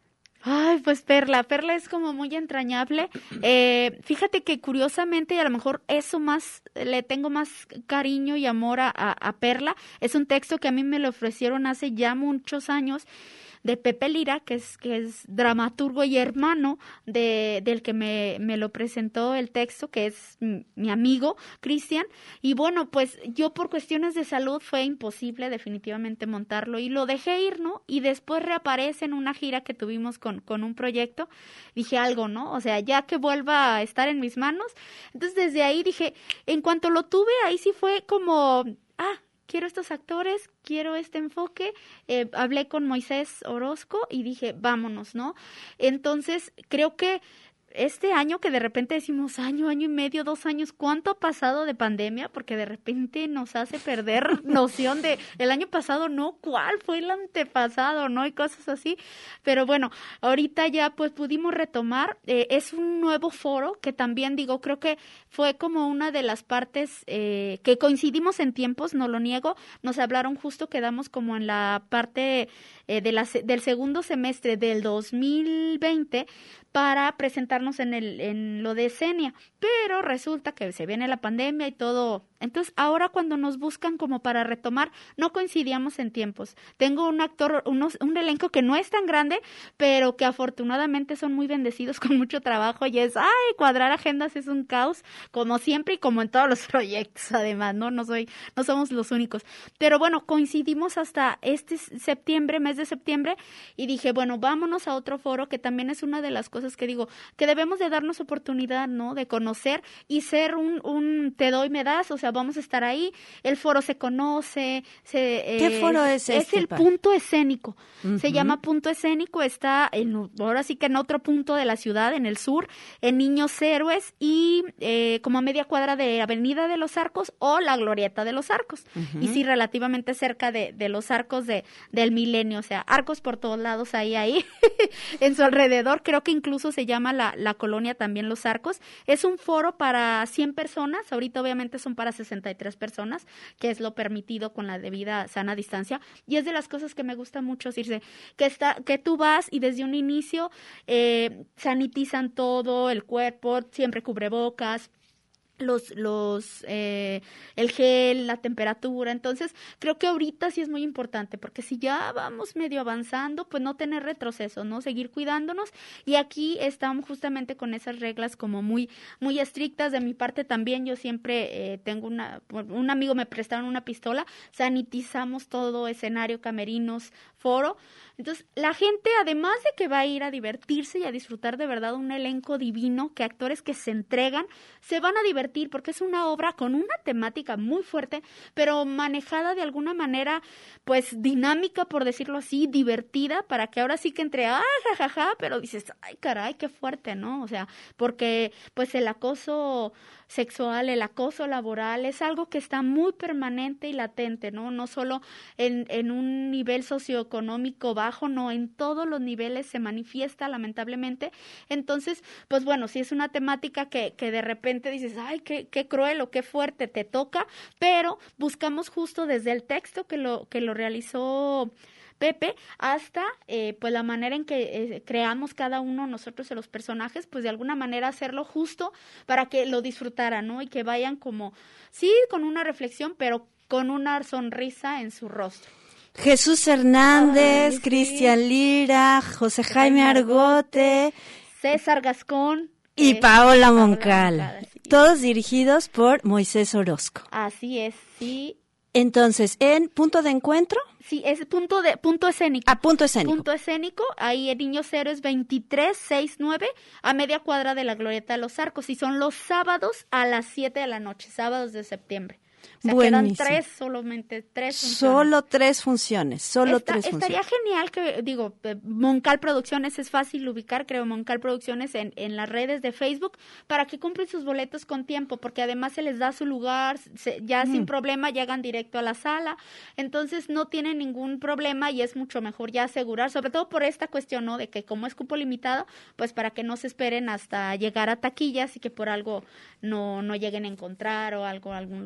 Ay, pues Perla, Perla es como muy entrañable. Eh, fíjate que curiosamente, y a lo mejor eso más, le tengo más cariño y amor a, a, a Perla. Es un texto que a mí me lo ofrecieron hace ya muchos años, de Pepe Lira, que es que es dramaturgo y hermano de del que me, me lo presentó el texto, que es mi, mi amigo Cristian. Y bueno, pues yo por cuestiones de salud fue imposible definitivamente montarlo y lo dejé ir, ¿no? Y después reaparece en una gira que tuvimos con, con un proyecto. Dije algo, ¿no? O sea, ya que vuelva a estar en mis manos. Entonces desde ahí dije, en cuanto lo tuve, ahí sí fue como, ah, quiero estos actores, quiero este enfoque. Eh, hablé con Moisés Orozco y dije, vámonos, ¿no? Entonces, creo que este año que de repente decimos año, año y medio, dos años, ¿cuánto ha pasado de pandemia? Porque de repente nos hace perder noción de el año pasado, no, ¿cuál fue el antepasado? ¿No? Y cosas así. Pero bueno, ahorita ya pues pudimos retomar. Eh, es un nuevo foro que también digo, creo que fue como una de las partes eh, que coincidimos en tiempos, no lo niego. Nos hablaron justo, quedamos como en la parte eh, de la, del segundo semestre del dos mil veinte para presentarnos en el en lo de Escenia, pero resulta que se viene la pandemia y todo. Entonces, ahora cuando nos buscan como para retomar, no coincidíamos en tiempos. Tengo un actor, unos, un elenco que no es tan grande, pero que afortunadamente son muy bendecidos con mucho trabajo y es, ay, cuadrar agendas es un caos, como siempre y como en todos los proyectos, además, ¿no? No soy, no somos los únicos. Pero bueno, coincidimos hasta este septiembre, mes de septiembre, y dije, bueno, vámonos a otro foro, que también es una de las cosas que digo, que debemos de darnos oportunidad, ¿no? De conocer y ser un, un te doy, me das, o sea, vamos a estar ahí, el foro se conoce. Se, eh, ¿Qué foro es este? Es el Pa? Punto Escénico, uh-huh. Se llama Punto Escénico, está en, ahora sí que en otro punto de la ciudad, en el sur, en Niños Héroes y eh, como a media cuadra de Avenida de los Arcos o la Glorieta de los Arcos, uh-huh. Y sí, relativamente cerca de, de los arcos de, del Milenio, o sea, arcos por todos lados, ahí, ahí, en su alrededor. Creo que incluso se llama la, la colonia también Los Arcos. Es un foro para cien personas, ahorita obviamente son para sesenta y tres personas, que es lo permitido con la debida sana distancia, y es de las cosas que me gusta mucho, Circe, que está, que tú vas y desde un inicio eh, sanitizan todo el cuerpo, siempre cubrebocas, los los eh, el gel, la temperatura. Entonces creo que ahorita sí es muy importante, porque si ya vamos medio avanzando, pues no tener retroceso, no seguir cuidándonos, y aquí estamos justamente con esas reglas como muy muy estrictas. De mi parte también, yo siempre eh, tengo una un amigo me prestaron una pistola, sanitizamos todo, escenario, camerinos, foro. Entonces, la gente, además de que va a ir a divertirse y a disfrutar de verdad un elenco divino, que actores que se entregan, se van a divertir, porque es una obra con una temática muy fuerte, pero manejada de alguna manera, pues, dinámica, por decirlo así, divertida, para que ahora sí que entre, ¡ah, jajaja! Pero dices, ¡ay, caray, qué fuerte!, ¿no? O sea, porque, pues, el acoso sexual, el acoso laboral, es algo que está muy permanente y latente, ¿no? No solo en, en un nivel socioeconómico bajo, no, en todos los niveles se manifiesta, lamentablemente. Entonces, pues bueno, si es una temática que, que de repente dices, ay, qué, qué cruel o qué fuerte, te toca, pero buscamos justo desde el texto que lo, que lo realizó Pepe, hasta eh, pues la manera en que eh, creamos cada uno nosotros de los personajes, pues de alguna manera hacerlo justo para que lo disfrutaran, ¿no? Y que vayan como, sí, con una reflexión, pero con una sonrisa en su rostro. Jesús Hernández, Ay, sí. Cristian Lira, José Jaime Argote, César Gascón y eh, Paola Moncal, Moncada, sí. Todos dirigidos por Moisés Orozco. Así es, sí. Entonces, en Punto de Encuentro. Sí, es punto de punto escénico. A Punto Escénico. Punto escénico, ahí en Niños Héroes veintitrés sesenta y nueve, a media cuadra de la Glorieta de los Arcos, y son los sábados a las siete de la noche, sábados de septiembre. O sea, Buenísimo. Quedan tres, solamente tres funciones. Solo tres funciones, solo Está, tres funciones. Estaría genial que, digo, Moncal Producciones es fácil ubicar, creo, Moncal Producciones en, en las redes de Facebook, para que compren sus boletos con tiempo, porque además se les da su lugar, se, ya mm. sin problema llegan directo a la sala, entonces no tienen ningún problema y es mucho mejor ya asegurar, sobre todo por esta cuestión, ¿no?, de que como es cupo limitado, pues para que no se esperen hasta llegar a taquillas y que por algo no, no lleguen a encontrar o algo, algún lugar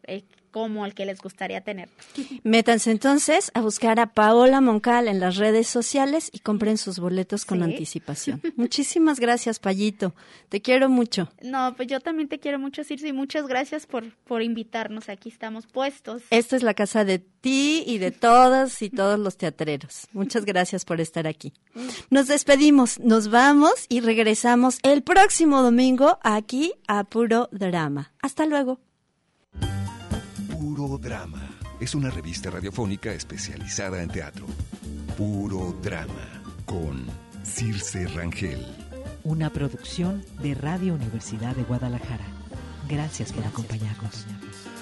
eh, como el que les gustaría tener. Métanse entonces a buscar a Paola Moncal en las redes sociales y compren sus boletos con Sí. anticipación. Muchísimas gracias, Payito. Te quiero mucho. No, pues yo también te quiero mucho, Circe, y muchas gracias por, por invitarnos. Aquí estamos puestos. Esta es la casa de ti y de todas y todos los teatreros. Muchas gracias por estar aquí. Nos despedimos, nos vamos y regresamos el próximo domingo aquí a Puro Drama. Hasta luego. Puro Drama es una revista radiofónica especializada en teatro. Puro Drama con Circe Rangel. Una producción de Radio Universidad de Guadalajara. Gracias por acompañarnos.